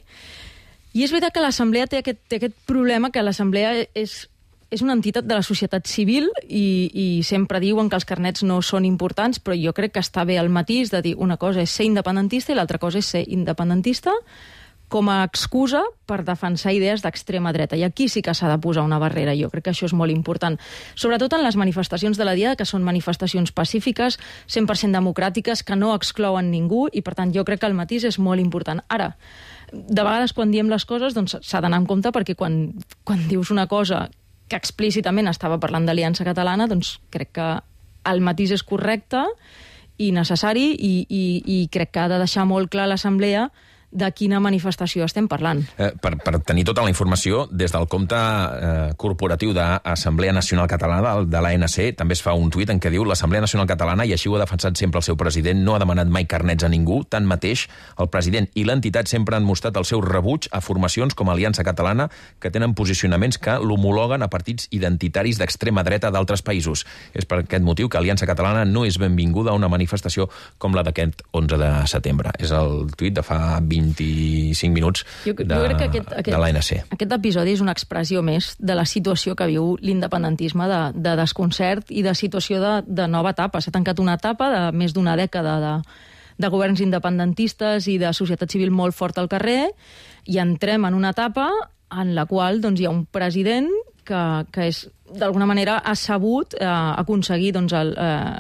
I és veritat que l'Assemblea té aquest, té aquest problema, que l'Assemblea és, és una entitat de la societat civil i, i sempre diuen que els carnets no són importants, però jo crec que està bé el matís de dir una cosa és ser independentista i l'altra cosa és ser independentista com a excusa per defensar idees d'extrema dreta. I aquí sí que s'ha de posar una barrera. Jo crec que això és molt important. Sobretot en les manifestacions de la Diada, que són manifestacions pacífiques, cent per cent democràtiques, que no exclouen ningú, i per tant jo crec que el matís és molt important. Ara, de vegades quan diem les coses doncs s'ha d'anar en compte, perquè quan, quan dius una cosa que explícitament estava parlant d'Aliança Catalana, doncs crec que el matís és correcte i necessari, i, i, i crec que ha de deixar molt clar l'Assemblea de quina manifestació estem parlant. Eh, per, per tenir tota la informació, des del compte eh, corporatiu d'Assemblea Nacional Catalana, de l'A N C, també es fa un tuit en què diu l'Assemblea Nacional Catalana, i així ho ha defensat sempre el seu president, no ha demanat mai carnets a ningú. Tanmateix, el president i l'entitat sempre han mostrat el seu rebuig a formacions com Aliança Catalana, que tenen posicionaments que l'homologuen a partits identitaris d'extrema dreta d'altres països. És per aquest motiu que Aliança Catalana no és benvinguda a una manifestació com la d'aquest onze de setembre. És el tuit de fa vint-i-cinc minuts de, jo crec que aquest, aquest, de l'A N C. Aquest episodi és una expressió més de la situació que viu l'independentisme, de, de desconcert i de situació de, de nova etapa. S'ha tancat una etapa de més d'una dècada de, de governs independentistes i de societat civil molt forta al carrer, i entrem en una etapa en la qual doncs, hi ha un president que, que és, d'alguna manera ha sabut eh, aconseguir doncs, el,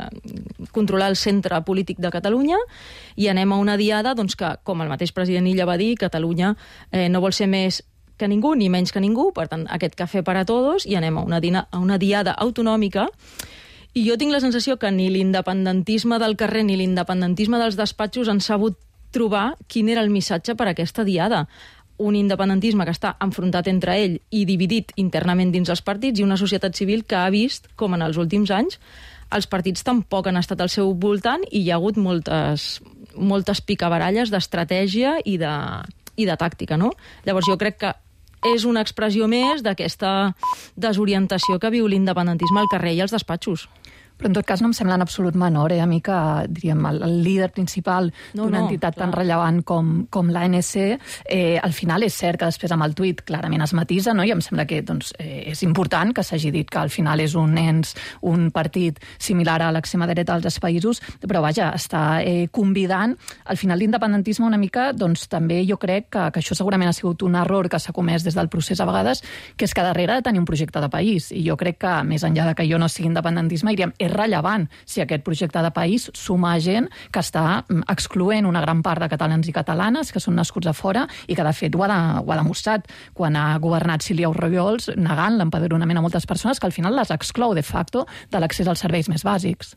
eh, controlar el centre polític de Catalunya, i anem a una diada doncs, que, com el mateix president Illa va dir, Catalunya eh, no vol ser més que ningú, ni menys que ningú, per tant, aquest cafè per a tots, i anem a una, dina, a una diada autonòmica, i jo tinc la sensació que ni l'independentisme del carrer ni l'independentisme dels despatxos han sabut trobar quin era el missatge per a aquesta diada. Un independentisme que està enfrontat entre ell i dividit internament dins els partits, i una societat civil que ha vist com en els últims anys els partits tampoc han estat al seu voltant i hi ha hagut moltes, moltes picabaralles d'estratègia i de, i de tàctica, no? Llavors jo crec que és una expressió més d'aquesta desorientació que viu l'independentisme al carrer i als despatxos. Però en tot cas no em sembla en absolut menor, eh? A mi que, diríem, el, el líder principal no, d'una no, entitat clar. tan rellevant com, com l'A N C, eh, al final és cert que després amb el tuit clarament es matisa, no? I em sembla que doncs, eh, és important que s'hagi dit que al final és un ens, un partit similar a l'extrema dreta d'altres països, però vaja, està eh, convidant al final l'independentisme una mica, doncs també jo crec que, que això segurament ha sigut un error que s'ha comès des del procés a vegades, que és que darrere ha de tenir un projecte de país, i jo crec que més enllà de que jo no sigui independentisme, diríem, és rellevant si aquest projecte de país suma gent que està excloent una gran part de catalans i catalanes que són nascuts a fora i que de fet ho ha, de, ho ha demostrat quan ha governat Sílvia Orriols negant l'empadronament a moltes persones que al final les exclou de facto de l'accés als serveis més bàsics.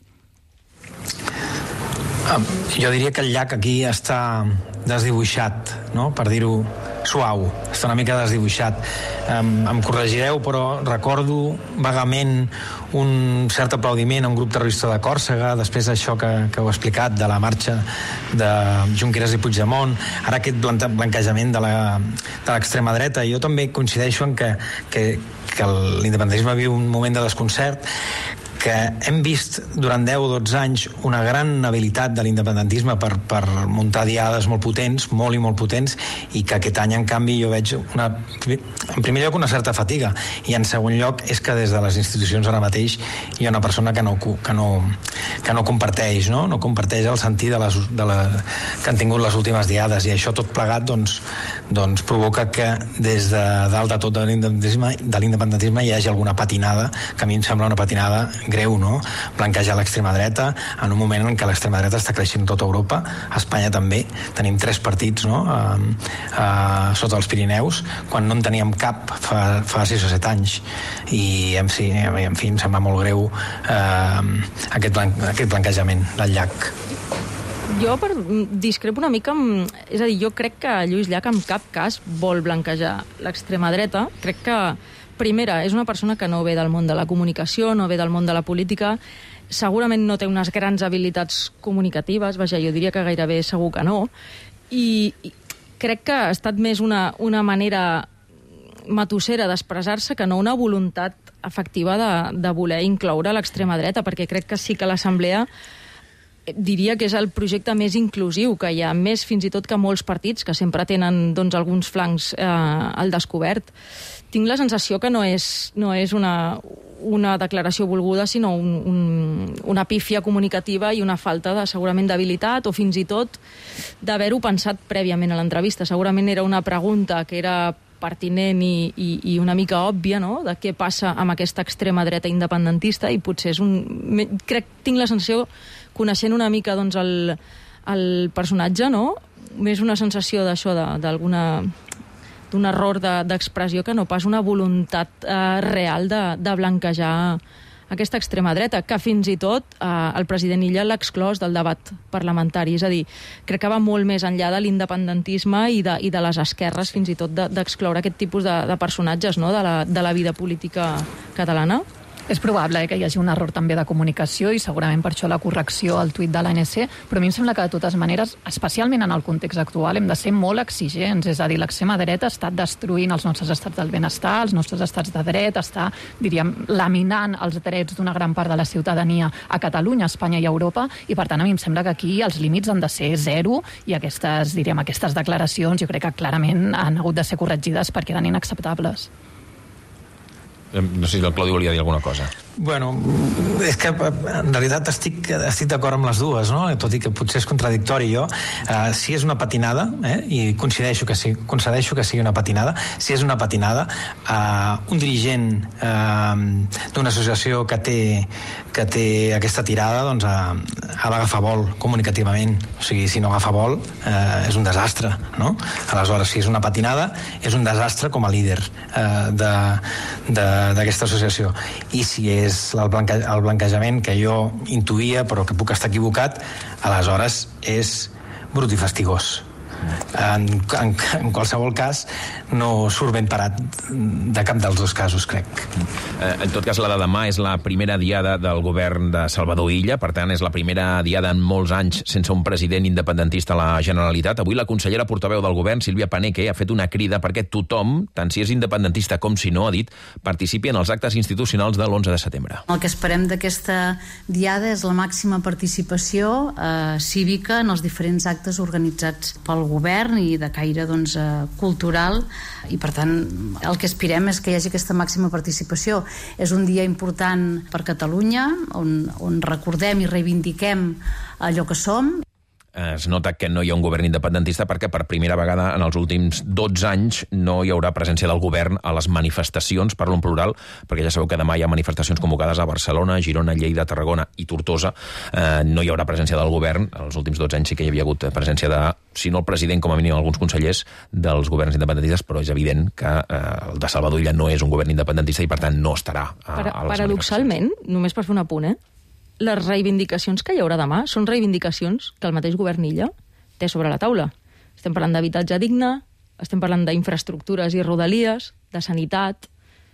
Um, jo diria que el llac aquí està desdibuixat, no? Per dir-ho suau, està una mica desdibuixat. Um, em corregireu, però recordo vagament un cert aplaudiment a un grup terrorista de Còrsega, després d'això que, que heu explicat, de la marxa de Junqueras i Puigdemont, ara aquest blanquejament de l'extrema dreta. Jo també coincideixo en que, que, que l'independentisme viu un moment de desconcert, que hem vist durant deu o dotze anys una gran habilitat de l'independentisme per, per muntar diades molt potents, molt i molt potents, i que aquest any, en canvi, jo veig una, en primer lloc una certa fatiga, i en segon lloc és que des de les institucions ara mateix hi ha una persona que no, que no, que no comparteix, no? No comparteix el sentit de les, de la, que han tingut les últimes diades, i això tot plegat doncs, doncs provoca que des de dalt de tot de l'independentisme, de l'independentisme hi hagi alguna patinada, que a mi em sembla una patinada greu, no? Blanquejar l'extrema dreta en un moment en què l'extrema dreta està creixent tot Europa, a Espanya també. Tenim tres partits, no? Uh, uh, sota els Pirineus, quan no en teníem cap fa, fa sis o set anys. I en fi, en fi em sembla molt greu uh, aquest, blan aquest blanquejament del llac. Jo per, discrepo una mica amb, és a dir, jo crec que Lluís Llach en cap cas vol blanquejar l'extrema dreta. Crec que primera, és una persona que no ve del món de la comunicació, no ve del món de la política, segurament no té unes grans habilitats comunicatives, vaja, jo diria que gairebé segur que no, i, i crec que ha estat més una, una manera matossera d'expressar-se que no una voluntat efectiva de, de voler incloure l'extrema dreta, perquè crec que sí que l'Assemblea diria que és el projecte més inclusiu que hi ha, més fins i tot que molts partits que sempre tenen doncs, alguns flancs eh, al descobert. Tinc la sensació que no és, no és una, una declaració volguda, sinó un, un, una pífia comunicativa i una falta de, segurament, d'habilitat o fins i tot d'haver-ho pensat prèviament a l'entrevista. Segurament era una pregunta que era pertinent i, i, i una mica òbvia, no?, de què passa amb aquesta extrema dreta independentista, i potser és un... Crec, tinc la sensació, coneixent una mica doncs, el, el personatge, no?, més una sensació d'això, d'alguna... d'un error d'expressió de, que no pas una voluntat eh, real de, de blanquejar aquesta extrema dreta, que fins i tot eh, el president Illa l'ha exclòs del debat parlamentari. És a dir, crec que va molt més enllà de l'independentisme i, de, i de les esquerres, fins i tot d'excloure de, aquest tipus de, de personatges, no?, de la, de la vida política catalana. És probable eh, que hi hagi un error també de comunicació i segurament per això la correcció al tuit de l'A N C, però a mi em sembla que de totes maneres, especialment en el context actual, hem de ser molt exigents. És a dir, l'extrema dreta ha estat destruint els nostres estats del benestar, els nostres estats de dret, està, diríem, laminant els drets d'una gran part de la ciutadania a Catalunya, a Espanya i a Europa, i per tant a mi em sembla que aquí els límits han de ser zero i aquestes, diríem, aquestes declaracions jo crec que clarament han hagut de ser corregides perquè eren inacceptables. No sé si el Claudi volia dir alguna cosa. Bueno, és que en realitat estic, estic d'acord amb les dues, no? Tot i que potser és contradictori jo. Uh, si és una patinada, eh? I coincideixo que, sí, concedeixo que sigui una patinada, si és una patinada, uh, un dirigent uh, d'una associació que té, que té aquesta tirada, doncs ha, ha d'agafar vol comunicativament. O sigui, si no agafa vol, uh, és un desastre, no? Aleshores, si és una patinada, és un desastre com a líder uh, d'aquesta associació. I si és el, blanque, el blanquejament que jo intuïa però que puc estar equivocat, aleshores és brut i fastigós. En, en, en qualsevol cas no surt ben parat de cap dels dos casos, crec. En tot cas, la de demà és la primera diada del govern de Salvador Illa, per tant és la primera diada en molts anys sense un president independentista a la Generalitat. Avui la consellera portaveu del govern, Sílvia Paneque, ha fet una crida perquè tothom, tant si és independentista com si no, ha dit, participi en els actes institucionals de l'onze de setembre. El que esperem d'aquesta diada és la màxima participació eh, cívica en els diferents actes organitzats pel govern i de caire doncs, eh, cultural, i per tant el que aspirem és que hi hagi aquesta màxima participació. És un dia important per Catalunya on, on recordem i reivindiquem allò que som. Es nota que no hi ha un govern independentista perquè per primera vegada en els últims dotze anys no hi haurà presència del govern a les manifestacions, parlo en plural, perquè ja sabeu que demà hi ha manifestacions convocades a Barcelona, Girona, Lleida, Tarragona i Tortosa. Eh, no hi haurà presència del govern. Els últims dotze anys sí que hi havia hagut presència de, si no el president, com a mínim alguns consellers dels governs independentistes, però és evident que eh, el de Salvador Illa no és un govern independentista i per tant no estarà a, a les Paradoxalment, només per fer un apunt, eh? Les reivindicacions que hi haurà demà són reivindicacions que el mateix govern Illa té sobre la taula. Estem parlant d'habitatge digne, estem parlant d'infraestructures i rodalies, de sanitat,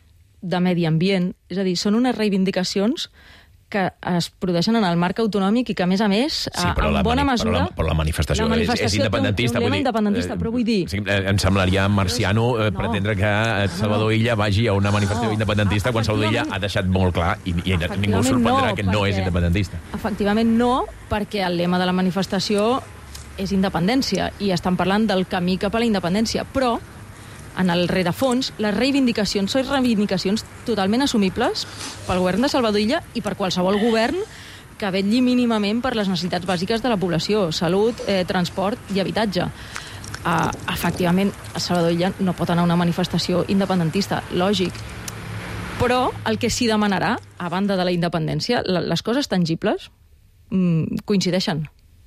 de medi ambient. És a dir, són unes reivindicacions que es produeixen en el marc autonòmic i que, a més a més, sí, en la bona mani- mesura... Però la, però la manifestació, la manifestació és, és independentista. té un, té un lema vull dir, independentista, però vull dir... Sí, em semblaria marciano eh, no. pretendre que Salvador Illa vagi a una manifestació no. independentista quan Salvador Illa ha deixat molt clar i, i ningú sorprendrà no, que no és independentista. Efectivament no, perquè el lema de la manifestació és independència i estan parlant del camí cap a la independència, però en el rerefons, les reivindicacions són reivindicacions totalment assumibles pel govern de Salvador Illa i per qualsevol govern que vetlli mínimament per les necessitats bàsiques de la població, salut, eh, transport i habitatge. Uh, efectivament, a Salvador Illa no pot anar a una manifestació independentista, lògic. Però el que s'hi demanarà, a banda de la independència, les coses tangibles mm, coincideixen.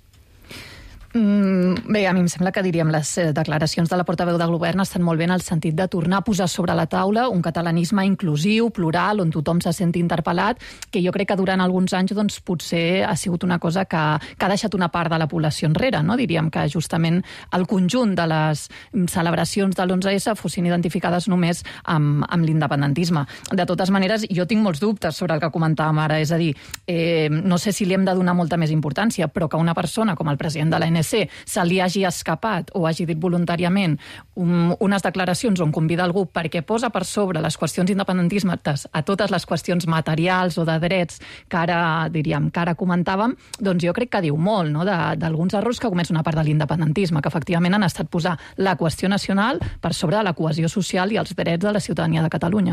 Mm, bé, a mi em sembla que diríem les eh, declaracions de la portaveu del govern estan molt bé en el sentit de tornar a posar sobre la taula un catalanisme inclusiu, plural, on tothom se senti interpel·lat, que jo crec que durant alguns anys doncs, potser ha sigut una cosa que, que ha deixat una part de la població enrere, no? Diríem que justament el conjunt de les celebracions de l'onze esse fossin identificades només amb, amb l'independentisme. De totes maneres, jo tinc molts dubtes sobre el que comentàvem ara, és a dir, eh, no sé si li hem de donar molta més importància, però que una persona com el president de l'A N C se li hagi escapat o hagi dit voluntàriament un, unes declaracions on convida algú perquè posa per sobre les qüestions independentistes a totes les qüestions materials o de drets que ara, diríem, que ara comentàvem, doncs jo crec que diu molt, no?, d'alguns errors que ha comès una part de l'independentisme, que efectivament han estat posar la qüestió nacional per sobre de la cohesió social i els drets de la ciutadania de Catalunya.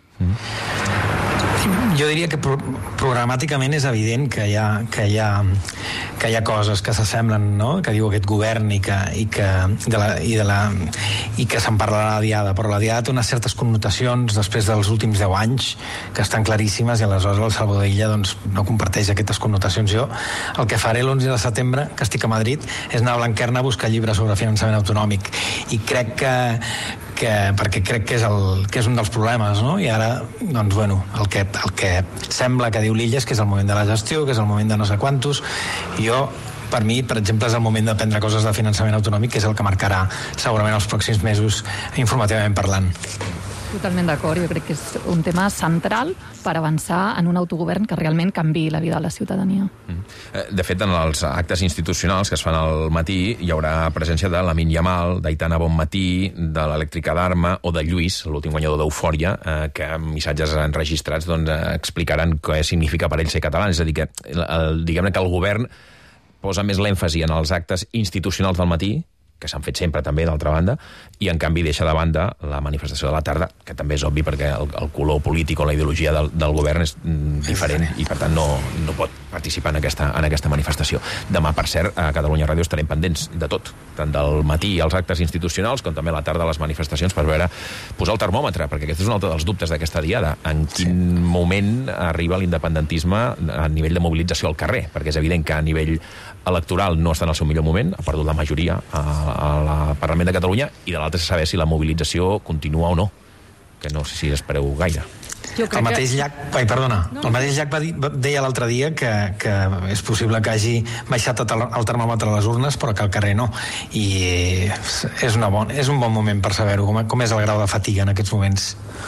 Mm. Jo diria que pro programàticament és evident que hi ha, que hi ha, que hi ha coses que s'assemblen, no?, que diu aquest govern i que, i que, de la, i de la, i que se'n parlarà a la diada, però la diada té unes certes connotacions després dels últims deu anys que estan claríssimes i aleshores el Salvador Illa doncs, no comparteix aquestes connotacions. Jo el que faré l'onze de setembre, que estic a Madrid, és anar a Blanquerna a buscar llibres sobre finançament autonòmic i crec que Que, perquè crec que és, el, que és un dels problemes, no? I ara, doncs, bueno, el que, el que sembla que diu l'Illa és que és el moment de la gestió, que és el moment de no sé quantos. Jo, per mi, per exemple, és el moment de prendre coses de finançament autonòmic, que és el que marcarà segurament els pròxims mesos informativament parlant. Totalment d'acord, jo crec que és un tema central per avançar en un autogovern que realment canviï la vida de la ciutadania. De fet, en els actes institucionals que es fan al matí hi haurà presència de Lamine Yamal, d'Aitana Bonmatí, de l'Elèctrica d'Arma o de Lluís, l'últim guanyador d'Eufòria, eh, que amb missatges enregistrats doncs, explicaran què significa per ells ser catalans. És a dir, que el, diguem-ne que el govern posa més l'èmfasi en els actes institucionals del matí que s'han fet sempre també, d'altra banda, i en canvi deixa de banda la manifestació de la tarda, que també és obvi perquè el, el color polític o la ideologia del, del govern és mm, diferent i per tant no, no pot participar en aquesta, en aquesta manifestació. Demà, per cert, a Catalunya Ràdio estarem pendents de tot, tant del matí els actes institucionals com també a la tarda les manifestacions, per veure, posar el termòmetre, perquè aquest és un altre dels dubtes d'aquesta diada, en quin sí. moment arriba l'independentisme a nivell de mobilització al carrer, perquè és evident que a nivell electoral no està en el seu millor moment, ha perdut la majoria al Parlament de Catalunya, i de l'altre és saber si la mobilització continua o no, que no sé si espereu gaire. Jo crec el mateix que... Llach, ai, perdona, no. el mateix Llach va dir, deia l'altre dia que, que és possible que hagi baixat el termòmetre a les urnes, però que al carrer no. I és, una bon, és un bon moment per saber-ho, com, com és el grau de fatiga en aquests moments.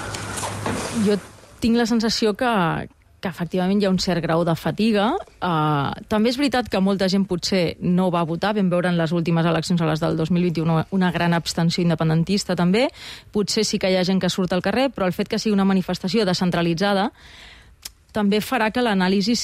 Jo tinc la sensació que, que efectivament hi ha un cert grau de fatiga. Uh, també és veritat que molta gent potser no va votar, vam veure en les últimes eleccions, a les del dos mil vint-i-u, una gran abstenció independentista també. Potser sí que hi ha gent que surt al carrer, però el fet que sigui una manifestació descentralitzada també farà que l'anàlisi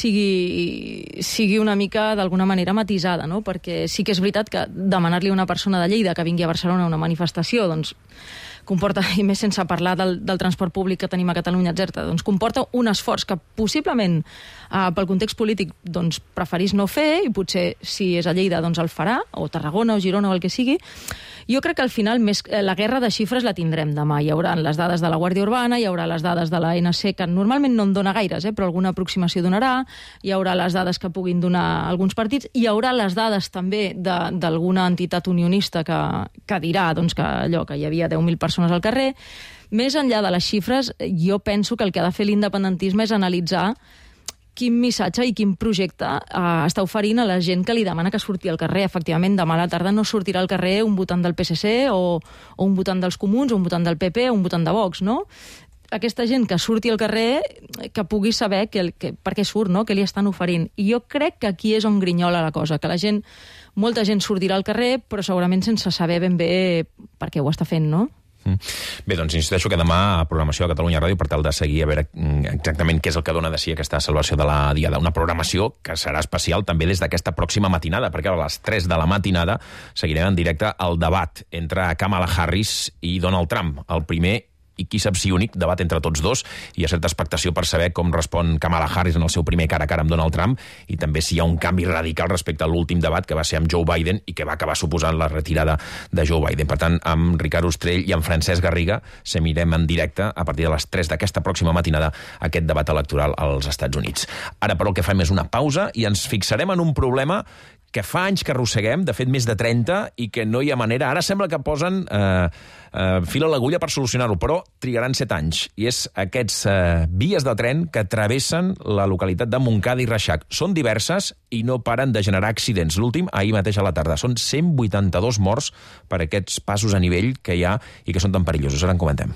sigui, sigui una mica, d'alguna manera, matisada, no? Perquè sí que és veritat que demanar-li a una persona de Lleida que vingui a Barcelona a una manifestació, doncs, comporta, i més sense parlar del, del transport públic que tenim a Catalunya, etcètera, doncs comporta un esforç que possiblement eh, pel context polític doncs, preferís no fer, i potser si és a Lleida doncs el farà, o Tarragona o Girona o el que sigui. Jo crec que al final més, eh, la guerra de xifres la tindrem demà. Hi haurà les dades de la Guàrdia Urbana, hi haurà les dades de la N C, que normalment no en dona gaires, eh, però alguna aproximació donarà, hi haurà les dades que puguin donar alguns partits, hi haurà les dades també d'alguna entitat unionista que, que dirà doncs, que allò que hi havia deu mil persones al carrer. Més enllà de les xifres, jo penso que el que ha de fer l'independentisme és analitzar quin missatge i quin projecte eh, està oferint a la gent que li demana que surti al carrer. Efectivament, demà a la tarda no sortirà al carrer un votant del P S C o, o un votant dels Comuns, o un votant del P P o un votant de Vox, no? Aquesta gent que surti al carrer, que pugui saber que, que, per què surt, no? Què li estan oferint. I jo crec que aquí és on grinyola la cosa, que la gent, molta gent sortirà al carrer, però segurament sense saber ben bé per què ho està fent, no? Bé, doncs insisteixo que demà a programació a Catalunya Ràdio per tal de seguir a veure exactament què és el que dona de si aquesta celebració de la Diada. Una programació que serà especial també des d'aquesta pròxima matinada, perquè a les tres de la matinada seguirem en directe el debat entre Kamala Harris i Donald Trump, el primer i qui sap si únic debat entre tots dos. Hi ha certa expectació per saber com respon Kamala Harris en el seu primer cara a cara amb Donald Trump, i també si hi ha un canvi radical respecte a l'últim debat que va ser amb Joe Biden i que va acabar suposant la retirada de Joe Biden. Per tant, amb Ricard Ostrell i amb Francesc Garriga seguirem en directe a partir de les tres d'aquesta pròxima matinada aquest debat electoral als Estats Units. Ara, però, el que fem és una pausa i ens fixarem en un problema que fa anys que arrosseguem, de fet més de trenta, i que no hi ha manera. Ara sembla que posen eh, eh, fil a l'agulla per solucionar-ho, però trigaran set anys. I és aquests eh, vies de tren que travessen la localitat de Montcada i Reixac. Són diverses i no paren de generar accidents. L'últim, ahir mateix a la tarda. Són cent vuitanta-dos morts per aquests passos a nivell que hi ha i que són tan perillosos. Ara en comentem.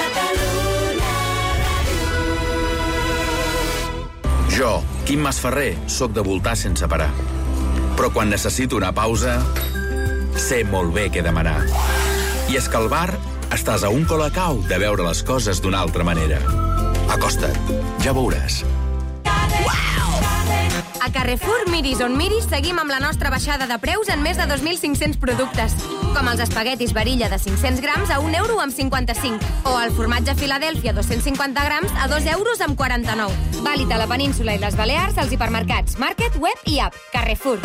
Jo, Quim Masferrer, soc de voltar sense parar. Però quan necessito una pausa, sé molt bé què demanar. I és que al bar estàs a un colacau de veure les coses d'una altra manera. Acosta't, ja veuràs. A Carrefour, miris on miris, seguim amb la nostra baixada de preus en més de dos mil cinc-cents productes, com els espaguetis Barilla de cinc-cents grams a un euro amb cinquanta-cinc, o el formatge Filadèlfia dos-cents cinquanta grams a dos euros amb quaranta-nou. Vàlid a la península i les Balears als hipermercats, Market, Web i App. Carrefour.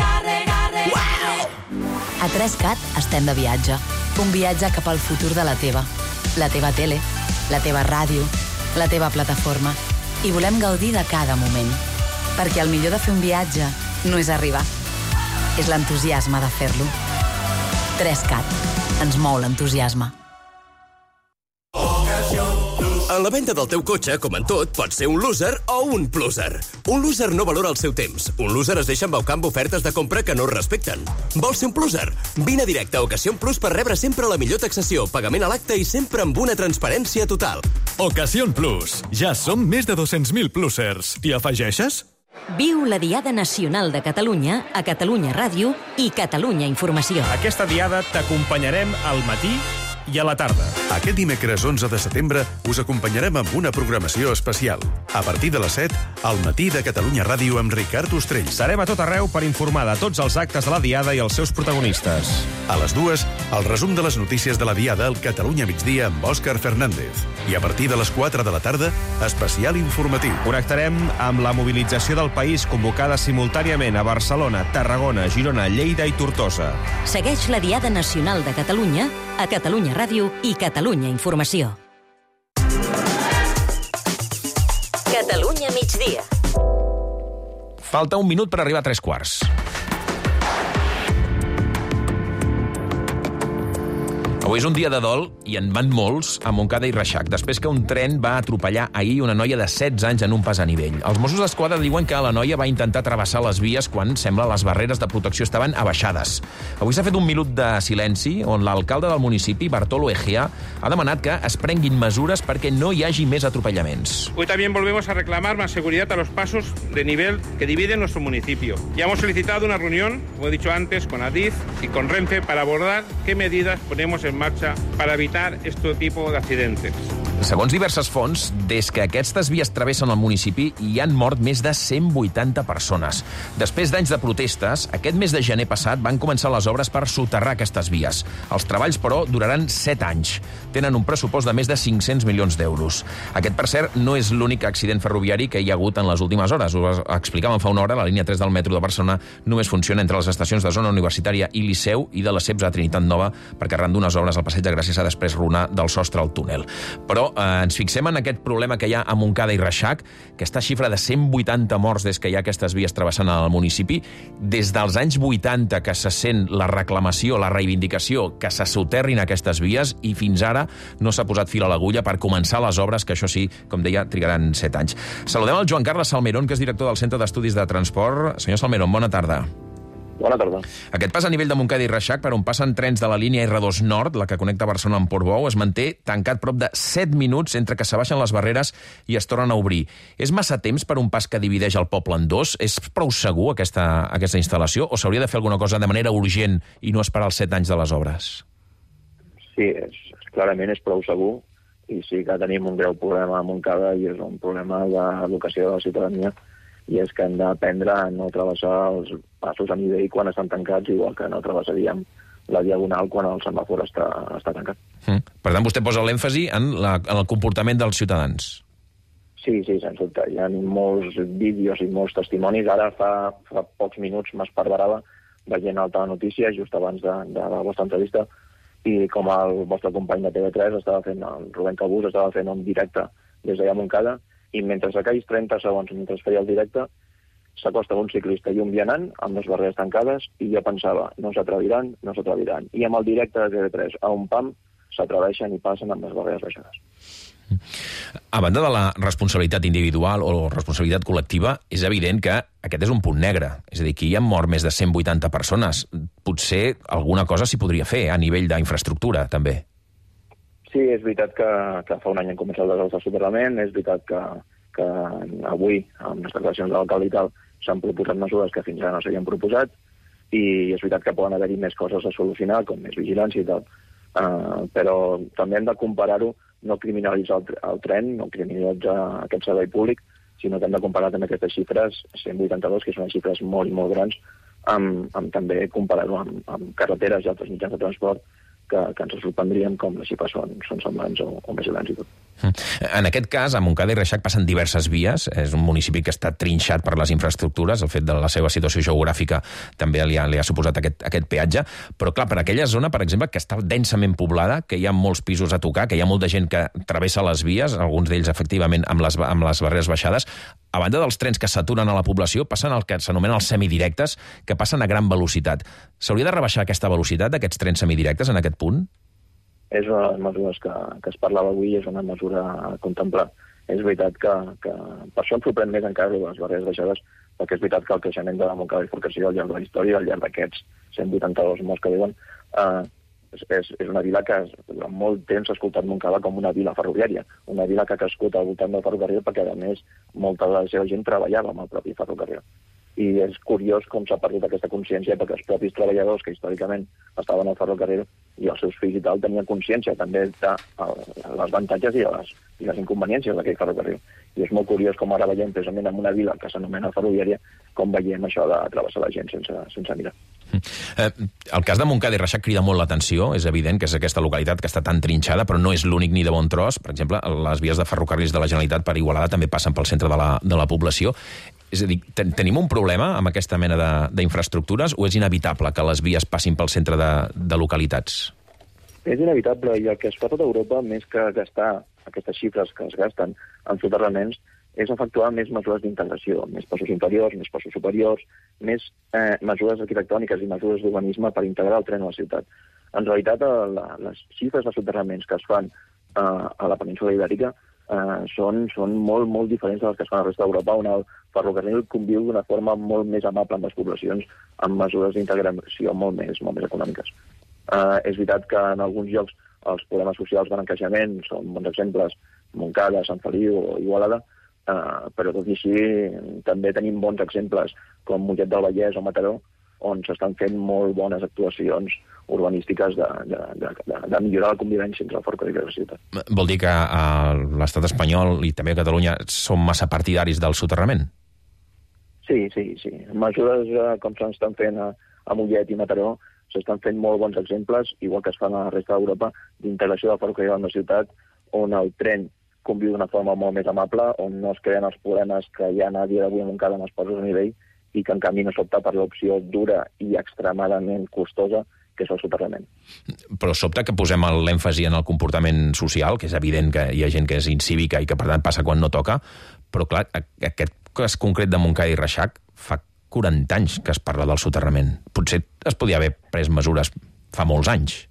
A tres cat estem de viatge. Un viatge cap al futur de la teva. La teva tele, la teva ràdio, la teva plataforma. I volem gaudir de cada moment. Perquè el millor de fer un viatge no és arribar, és l'entusiasme de fer-lo. tres cat. Ens mou l'entusiasme. En la venda del teu cotxe, com en tot, pots ser un loser o un pluser. Un loser no valora el seu temps. Un loser es deixa embaucar amb ofertes de compra que no es respecten. Vols ser un pluser? Vine directe a Ocasión Plus per rebre sempre la millor taxació, pagament a l'acte i sempre amb una transparència total. Ocasión Plus. Ja som més de dos-cents mil plusers. T'hi afegeixes? Viu la Diada Nacional de Catalunya a Catalunya Ràdio i Catalunya Informació. Aquesta diada t'acompanyarem al matí i a la tarda. Aquest dimecres onze de setembre us acompanyarem amb una programació especial. A partir de les set, al matí de Catalunya Ràdio amb Ricard Ostrell. Serem a tot arreu per informar de tots els actes de la Diada i els seus protagonistes. A les dues, el resum de les notícies de la Diada al Catalunya migdia amb Òscar Fernández. I a partir de les quatre de la tarda, especial informatiu. Connectarem amb la mobilització del país convocada simultàniament a Barcelona, Tarragona, Girona, Lleida i Tortosa. Segueix la Diada Nacional de Catalunya a Catalunya Ràdio i Catalunya Informació. Catalunya migdia. Falta un minut per arribar a tres quarts. Avui és un dia de dol i en van molts a Montcada i Reixac, després que un tren va atropellar ahir una noia de setze anys en un pas a nivell. Els Mossos d'Esquadra diuen que la noia va intentar travessar les vies quan, sembla, les barreres de protecció estaven abaixades. Avui s'ha fet un minut de silenci on l'alcalde del municipi, Bartolo Egea, ha demanat que es prenguin mesures perquè no hi hagi més atropellaments. Hoy también volvemos a reclamar más seguridad a los pasos de nivel que dividen nuestro municipio. Ya hemos solicitado una reunión, como he dicho antes, con Adif y con Renfe para abordar qué medidas ponemos en marcha para evitar este tipo de accidentes. Segons diverses fonts, des que aquestes vies travessen el municipi hi han mort més de cent vuitanta persones. Després d'anys de protestes, aquest mes de gener passat van començar les obres per soterrar aquestes vies. Els treballs, però, duraran set anys. Tenen un pressupost de més de cinc-cents milions d'euros. Aquest, per cert, no és l'únic accident ferroviari que hi ha hagut en les últimes hores. Ho explicàvem fa una hora, la línia tres del metro de Barcelona només funciona entre les estacions de zona universitària i Liceu i de la Ceps a Trinitat Nova, perquè arran d'unes obres al Passeig de Gràcia s'ha després runar del sostre al túnel. Però eh, ens fixem en aquest problema que hi ha a Montcada i Reixac, que està xifra de cent vuitanta morts des que hi ha aquestes vies travessant el municipi. Des dels anys vuitanta que se sent la reclamació, la reivindicació que se soterrin aquestes vies i fins ara no s'ha posat fil a l'agulla per començar les obres, que això sí, com deia, trigaran set anys. Saludem el Joan Carles Salmerón, que és director del Centre d'Estudis de Transport. Senyor Salmerón, bona tarda. Bona tarda. Aquest pas a nivell de Montcada i Reixac, per on passen trens de la línia R dos Nord, la que connecta Barcelona amb Portbou, es manté tancat prop de set minuts entre que s'abaixen les barreres i es tornen a obrir. És massa temps per un pas que divideix el poble en dos? És prou segur aquesta, aquesta instal·lació? O s'hauria de fer alguna cosa de manera urgent i no esperar els set anys de les obres? Sí, és, clarament és prou segur i sí que tenim un greu problema a Montcada i és un problema d'educació de la ciutadania, i és que hem d'aprendre a no travessar els passos a nivell quan estan tancats, igual que no travessaríem la diagonal quan el semàfor està, està tancat. Mm. Per tant, vostè posa l'èmfasi en, la, en el comportament dels ciutadans. Sí, sí, sens dubte. Hi ha molts vídeos i molts testimonis. Ara, fa, fa pocs minuts, m'esparverava veient el Telenotícies just abans de, de la vostra entrevista, i com el vostre company de T V tres estava fent, el Rubén Cabús estava fent un directe des d'allà a Montcada, i mentre aquells trenta segons, mentre feia el directe, s'acosta un ciclista i un vianant amb les barreres tancades i jo pensava, no s'atreviran, no s'atreviran. I amb el directe de T V tres a un pam s'atreveixen i passen amb les barreres baixades. A banda de la responsabilitat individual o responsabilitat col·lectiva, és evident que aquest és un punt negre. És a dir, que hi ha mort més de cent vuitanta persones. Potser alguna cosa s'hi podria fer a nivell d'infraestructura, també. Sí, és veritat que, que fa un any hem començat el desastre del soterrament, és veritat que, que avui, amb les declaracions de l'alcalde i tal, s'han proposat mesures que fins ara no s'havien proposat, i és veritat que poden haver-hi més coses a solucionar, com més vigilància i tal. Uh, però també hem de comparar-ho, no criminalitzar el, el tren, no criminalitzar aquest servei públic, sinó que hem de comparar també aquestes xifres, cent vuitanta-dos, que són xifres molt i molt grans, amb, amb també comparar-ho amb, amb carreteres i altres mitjans de transport, que, que ens sorprendríem com les xifres són, són semblants o, o més grans i tot. En aquest cas, a Montcada i Reixac passen diverses vies. És un municipi que està trinxat per les infraestructures. El fet de la seva situació geogràfica també li ha, li ha suposat aquest, aquest peatge. Però, clar, per aquella zona, per exemple, que està densament poblada, que hi ha molts pisos a tocar, que hi ha molta gent que travessa les vies, alguns d'ells, efectivament, amb les, amb les barreres baixades, a banda dels trens que s'aturen a la població, passen el que s'anomenen els semidirectes, que passen a gran velocitat. S'hauria de rebaixar aquesta velocitat d'aquests trens semidirectes en aquest punt? És una de les mesures que, que es parlava avui, és una mesura a contemplar. És veritat que, que per això em sorprèn més encara les barreres baixades, perquè és veritat que el creixement de la Montcada i Forcació al llarg de la història, al llarg d'aquests cent vuitanta-dos morts que diuen, eh, és, és una vila que durant molt temps s'ha escoltat Montcada com una vila ferroviària, una vila que ha crescut al voltant del ferrocarril perquè, a més, molta de la seva gent treballava amb el propi ferrocarril. i és curiós com s'ha perdut aquesta consciència, perquè els propis treballadors que històricament estaven al ferrocarril i els seus fills i tal tenien consciència també de les avantatges i les, i les inconveniències d'aquell ferrocarril. I és molt curiós com ara veiem precisament en una vila que s'anomena ferroviària com veiem això de travessar la gent sense, sense mirar. Eh, el cas de Montcada i Reixac crida molt l'atenció, és evident que és aquesta localitat que està tan trinxada, però no és l'únic ni de bon tros. Per exemple, les vies de ferrocarrils de la Generalitat per Igualada també passen pel centre de la, de la població. És a dir, ten tenim un problema amb aquesta mena d'infraestructures o és inevitable que les vies passin pel centre de, de localitats? És inevitable, i el que es fa a tota Europa, més que gastar aquestes xifres que es gasten en soterraments, és efectuar més mesures d'integració, més passos inferiors, més passos superiors, més eh, mesures arquitectòniques i mesures d'urbanisme per integrar el tren a la ciutat. En realitat, la, les xifres de soterraments que es fan eh, a la península Ibèrica eh, són, són molt, molt diferents de les que es fan a la resta d'Europa, on el ferrocarril conviu d'una forma molt més amable amb les poblacions, amb mesures d'integració molt més, molt més econòmiques. Eh, és veritat que en alguns llocs els problemes socials van en creixement, són bons exemples, Montcada, Sant Feliu o Igualada, Uh, però tot i així també tenim bons exemples com Mollet del Vallès o Mataró, on s'estan fent molt bones actuacions urbanístiques de, de, de, de, de millorar la convivència entre el ferrocarril i la ciutat. Vol dir que a l'estat espanyol i també a Catalunya són massa partidaris del soterrament? Sí, sí, sí. Mesures uh, com s'estan fent a, a Mollet i Mataró, s'estan fent molt bons exemples, igual que es fan a la resta d'Europa, d'integració del ferrocarril en la ciutat, on el tren conviu d'una forma molt més amable, on no es creen els problemes que hi ha a dia d'avui en Montcada amb els posos a nivell i que en canvi no s'opta per l'opció dura i extremadament costosa que és el soterrament. Però sobta que posem l'èmfasi en el comportament social, que és evident que hi ha gent que és incívica i que per tant passa quan no toca, però clar, aquest cas concret de Montcada i Reixac fa quaranta anys que es parla del soterrament. Potser es podia haver pres mesures fa molts anys.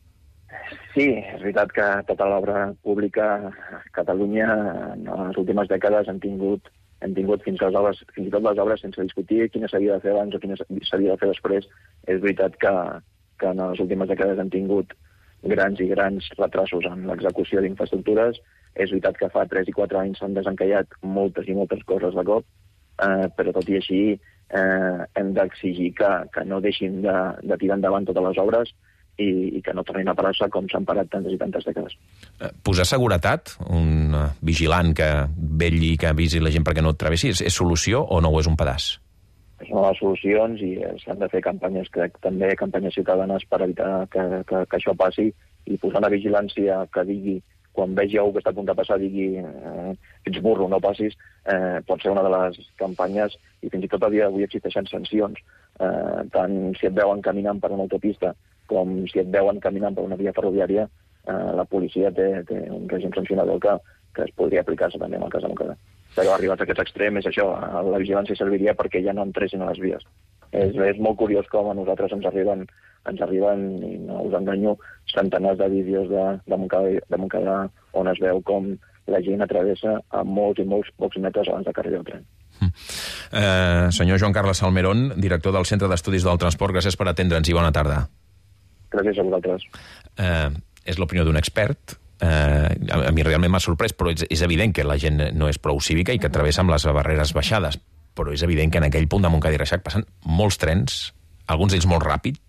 Sí, és veritat que tota l'obra pública a Catalunya en les últimes dècades han tingut, han tingut fins, a les obres, fins i tot les obres sense discutir quina s'havia de fer abans o quina s'havia de fer després. És veritat que, que en les últimes dècades han tingut grans i grans retrasos en l'execució d'infraestructures. És veritat que fa tres i quatre anys s'han desencallat moltes i moltes coses de cop, eh, però tot i així eh, hem d'exigir que, que no deixin de, de tirar endavant totes les obres i, i que no tornin a parar-se com s'han parat tantes i tantes dècades. Posar seguretat, un vigilant que vetlli, que avisi la gent perquè no et travessi, és, és solució o no ho és un pedaç? És una de les solucions i s'han de fer campanyes, crec, també campanyes ciutadanes per evitar que, que, que això passi i posar una vigilància que digui, quan vegi algú que està a punt de passar, digui eh, ets burro, no passis, eh, pot ser una de les campanyes i fins i tot a dia d'avui existeixen sancions, eh, tant si et veuen caminant per una autopista com si et veuen caminant per una via ferroviària, eh, la policia té, té un règim sancionador que, que es podria aplicar-se també en el cas de Montcada. Però arribats a aquest extrem és això, la vigilància serviria perquè ja no entressin a les vies. És, és molt curiós com a nosaltres ens arriben, ens arriben, i no us enganyo, centenars de vídeos de, de, Montcada, de Montcada on es veu com la gent atravessa a molts i molts pocs metres abans de que arribi el tren. Mm. Eh, senyor Joan Carles Salmerón, director del Centre d'Estudis del Transport, gràcies per atendre'ns i bona tarda. Gràcies a vosaltres. Eh, és l'opinió d'un expert. Eh, a mi realment m'ha sorprès, però és, és evident que la gent no és prou cívica i que travessa amb les barreres baixades. Però és evident que en aquell punt de Montcada i Reixac passen molts trens, alguns d'ells molt ràpid,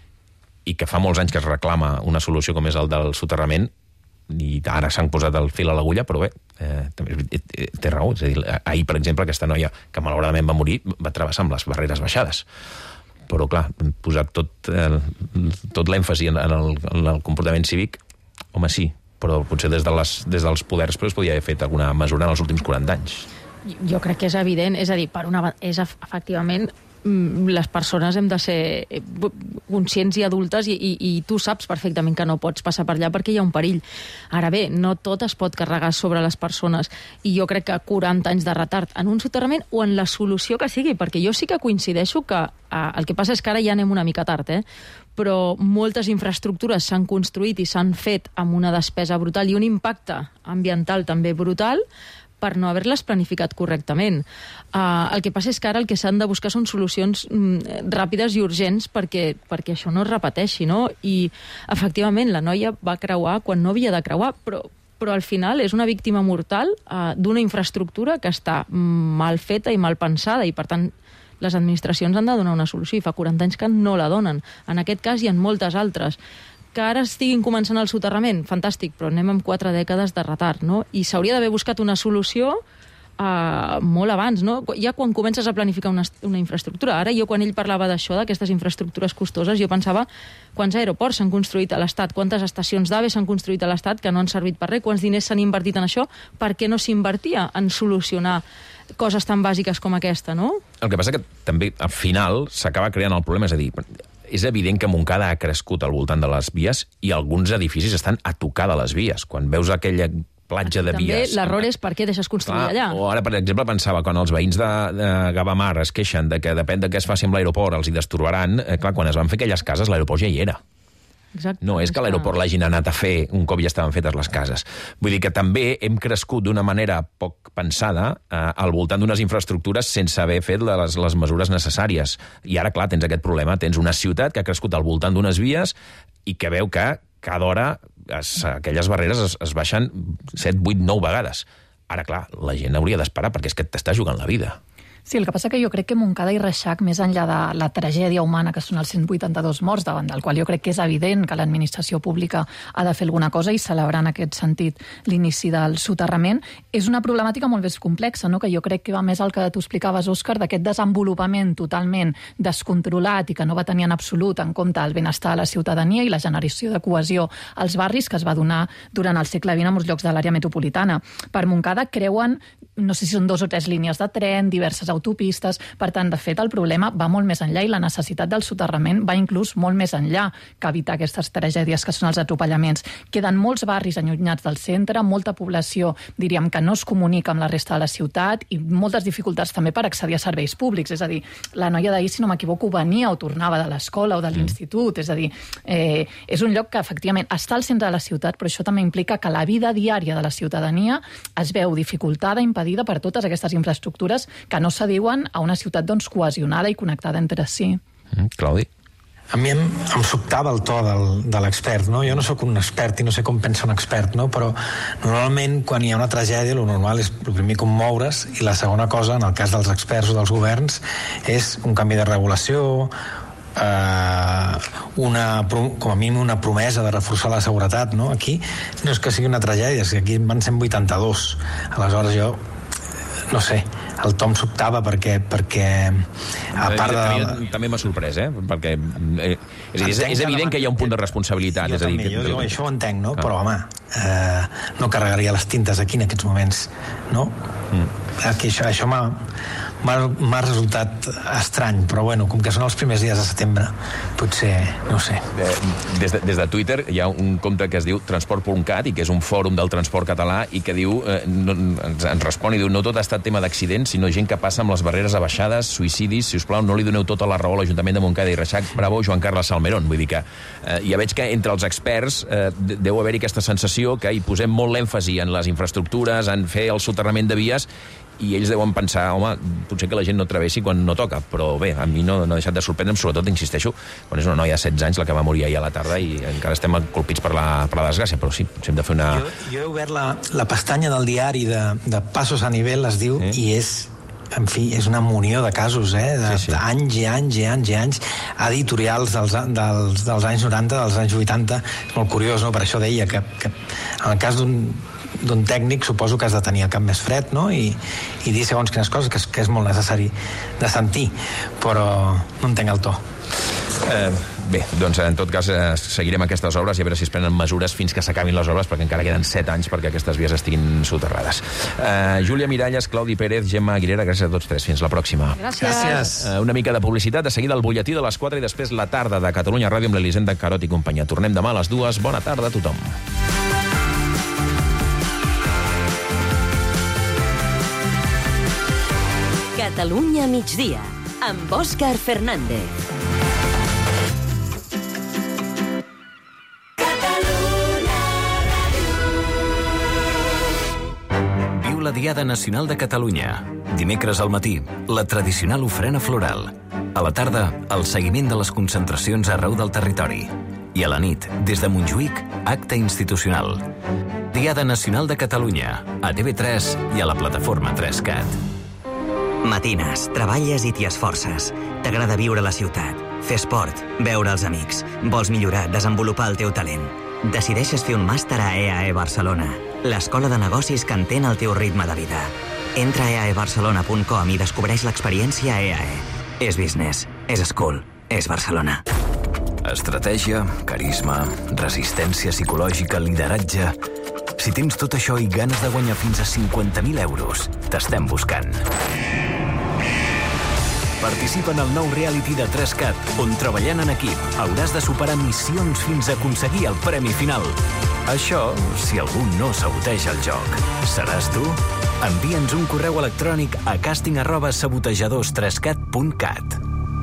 i que fa molts anys que es reclama una solució com és el del soterrament, i ara s'han posat el fil a l'agulla, però bé, eh, també té raó. És a dir, ahir, per exemple, aquesta noia que malauradament va morir va travessar amb les barreres baixades. Però, clar, posar tot, eh, tot l'èmfasi en, en, el, en el comportament cívic, home, sí, però potser des, de les, des dels poders però es podia haver fet alguna mesura en els últims quaranta anys. Jo crec que és evident, és a dir, per una, és efectivament les persones hem de ser conscients i adultes i, i, i tu saps perfectament que no pots passar per allà perquè hi ha un perill. Ara bé, no tot es pot carregar sobre les persones i jo crec que quaranta anys de retard en un soterrament o en la solució que sigui, perquè jo sí que coincideixo que eh, el que passa és que ara ja anem una mica tard, eh? Però moltes infraestructures s'han construït i s'han fet amb una despesa brutal i un impacte ambiental també brutal per no haver-les planificat correctament. Uh, el que passa és que ara el que s'han de buscar són solucions mm, ràpides i urgents perquè, perquè això no es repeteixi, no? I, efectivament, la noia va creuar quan no havia de creuar, però, però al final és una víctima mortal uh, d'una infraestructura que està mal feta i mal pensada i, per tant, Les administracions han de donar una solució i fa quaranta anys que no la donen. En aquest cas i en moltes altres. Que ara estiguin començant el soterrament, fantàstic, però anem amb quatre dècades de retard, no? I s'hauria d'haver buscat una solució Uh, molt abans, no? Ja quan comences a planificar una, una infraestructura. Ara jo quan ell parlava d'això, d'aquestes infraestructures costoses, jo pensava quants aeroports s'han construït a l'Estat, quantes estacions d'AVE s'han construït a l'Estat que no han servit per res, quants diners s'han invertit en això, per què no s'invertia en solucionar coses tan bàsiques com aquesta, no? El que passa que també al final s'acaba creant el problema, és a dir, és evident que Montcada ha crescut al voltant de les vies i alguns edificis estan a tocar de les vies. Quan veus aquella platja de també vies... També l'error és per què deixes construir Clar, allà. O ara, per exemple, pensava, quan els veïns de, de Gavamar es queixen de que depèn de què es faci amb l'aeroport, els hi destorbaran, eh, clar, quan es van fer aquelles cases, l'aeroport ja hi era. Exacte. No és que l'aeroport l'hagin anat a fer un cop ja estaven fetes les cases. Vull dir que també hem crescut d'una manera poc pensada eh, al voltant d'unes infraestructures sense haver fet les, les mesures necessàries. I ara, clar, tens aquest problema. Tens una ciutat que ha crescut al voltant d'unes vies i que veu que cada hora es, aquelles barreres es, es baixen set, vuit, nou vegades. Ara, clar, la gent hauria d'esperar perquè és que t'està jugant la vida. Sí, el que passa que jo crec que Montcada i Reixac, més enllà de la tragèdia humana, que són els cent vuitanta-dos morts, davant del qual jo crec que és evident que l'administració pública ha de fer alguna cosa i celebrar en aquest sentit l'inici del soterrament, és una problemàtica molt més complexa, no? Que jo crec que va més al que tu explicaves, Òscar, d'aquest desenvolupament totalment descontrolat i que no va tenir en absolut en compte el benestar de la ciutadania i la generació de cohesió als barris que es va donar durant el segle vint a molts llocs de l'àrea metropolitana. Per Montcada creuen, no sé si són dos o tres línies de tren, diverses autopistes. Per tant, de fet, el problema va molt més enllà i la necessitat del soterrament va inclús molt més enllà que evitar aquestes tragèdies que són els atropellaments. Queden molts barris allunyats del centre, molta població, diríem, que no es comunica amb la resta de la ciutat i moltes dificultats també per accedir a serveis públics. És a dir, la noia d'ahir, si no m'equivoco, venia o tornava de l'escola o de l'institut. És a dir, eh, és un lloc que, efectivament, està al centre de la ciutat, però això també implica que la vida diària de la ciutadania es veu dificultada, impedida per totes aquestes infraestructures que no s'adiuen a una ciutat doncs, cohesionada i connectada entre si. Mm, Claudi? A mi em, em sobtava el to del, de l'expert, no? Jo no sóc un expert i no sé com pensa un expert, no? Però normalment quan hi ha una tragèdia el normal és el primer commoure's i la segona cosa, en el cas dels experts o dels governs, és un canvi de regulació, eh, una, com a mínim una promesa de reforçar la seguretat, no? Aquí no és que sigui una tragèdia, és que aquí en van cent vuitanta-dos. Aleshores jo, no sé, el Tom sobtava perquè, perquè a part de... També, també m'ha sorprès, eh? Perquè eh, és, és, és evident que hi ha un punt de responsabilitat. Jo és a dir, també, que... jo, jo això ho entenc, no? Ah. Però, home, eh, no carregaria les tintes aquí en aquests moments, no? Mm. Aquí això, això m'ha m'ha resultat estrany, però bueno, com que són els primers dies de setembre, potser, no sé. Des de, des de Twitter hi ha un compte que es diu transport punt cat i que és un fòrum del transport català i que diu, eh, no, ens, ens respon i diu, no tot ha estat tema d'accidents, sinó gent que passa amb les barreres abaixades, suïcidis, si us plau, no li doneu tota la raó a l'Ajuntament de Montcada i Reixac. Bravo, Joan Carles Salmerón. Vull dir que eh, ja veig que entre els experts eh, deu haver-hi aquesta sensació que hi posem molt l'èmfasi en les infraestructures, en fer el soterrament de vies, i ells deuen pensar, home, potser que la gent no travessi quan no toca, però bé, a mi no, no ha deixat de sorprendre'm, sobretot, insisteixo, quan és una noia de setze anys la que va morir ahir a la tarda i encara estem colpits per la, per la desgràcia, però sí, potser hem de fer una... Jo, jo he obert la, la pestanya del diari de, de Passos a Nivell, es diu, sí. I és, en fi, és una munió de casos, eh? De, sí, sí. Anys i anys i anys i anys, editorials dels, dels, dels anys noranta, dels anys vuitanta, és molt curiós, no? Per això deia que, que en el cas d'un d'un tècnic suposo que has de tenir el cap més fred, no? I, i dir segons quines coses que és, que és molt necessari de sentir, però no entenc el to. Eh, bé, doncs en tot cas eh, seguirem aquestes obres i a veure si es prenen mesures fins que s'acabin les obres, perquè encara queden set anys perquè aquestes vies estiguin soterrades. Eh, Júlia Miralles, Claudi Pérez, Gemma Aguilera, gràcies a tots tres. Fins la pròxima. Gràcies. Gràcies. Eh, una mica de publicitat, de seguida el butlletí de les quatre i després la tarda de Catalunya Ràdio amb l'Elisenda Carot i companyia. Tornem demà a les dues. Bona tarda a tothom. Catalunya migdia, amb Òscar Fernández. Viu la Diada Nacional de Catalunya. Dimecres al matí, la tradicional ofrena floral. A la tarda, el seguiment de les concentracions arreu del territori. I a la nit, des de Montjuïc, acte institucional. Diada Nacional de Catalunya, a T V tres i a la plataforma tres cat. Matines, treballes i t'hi esforces. T'agrada viure a la ciutat, fer esport, veure els amics. Vols millorar, desenvolupar el teu talent. Decideixes fer un màster a E A E Barcelona, l'escola de negocis que entén el teu ritme de vida. Entra a e a e barcelona punt com i descobreix l'experiència E A E. És business, és school, és Barcelona. Estratègia, carisma, resistència psicològica, lideratge... Si tens tot això i ganes de guanyar fins a cinquanta mil euros, t'estem buscant. Participa en el nou reality de tres cat, on treballant en equip hauràs de superar missions fins a aconseguir el premi final. Això, si algú no saboteja el joc. Seràs tu? Envia'ns un correu electrònic a casting arroba sabotejadors tres cat punt cat.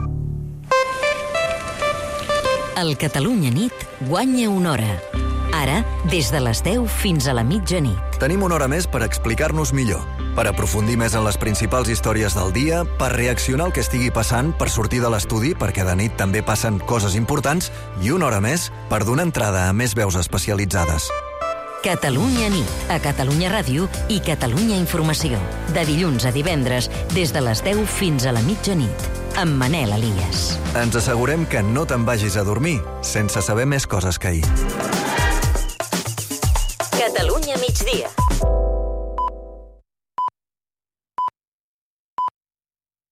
El Catalunya Nit guanya una hora. Ara, des de les deu fins a la mitjanit. Tenim una hora més per explicar-nos millor, per aprofundir més en les principals històries del dia, per reaccionar al que estigui passant, per sortir de l'estudi, perquè de nit també passen coses importants, i una hora més per donar entrada a més veus especialitzades. Catalunya Nit, a Catalunya Ràdio i Catalunya Informació. De dilluns a divendres, des de les deu fins a la mitjanit. Amb Manel Elias. Ens assegurem que no te'n vagis a dormir sense saber més coses que ahir. Catalunya migdia.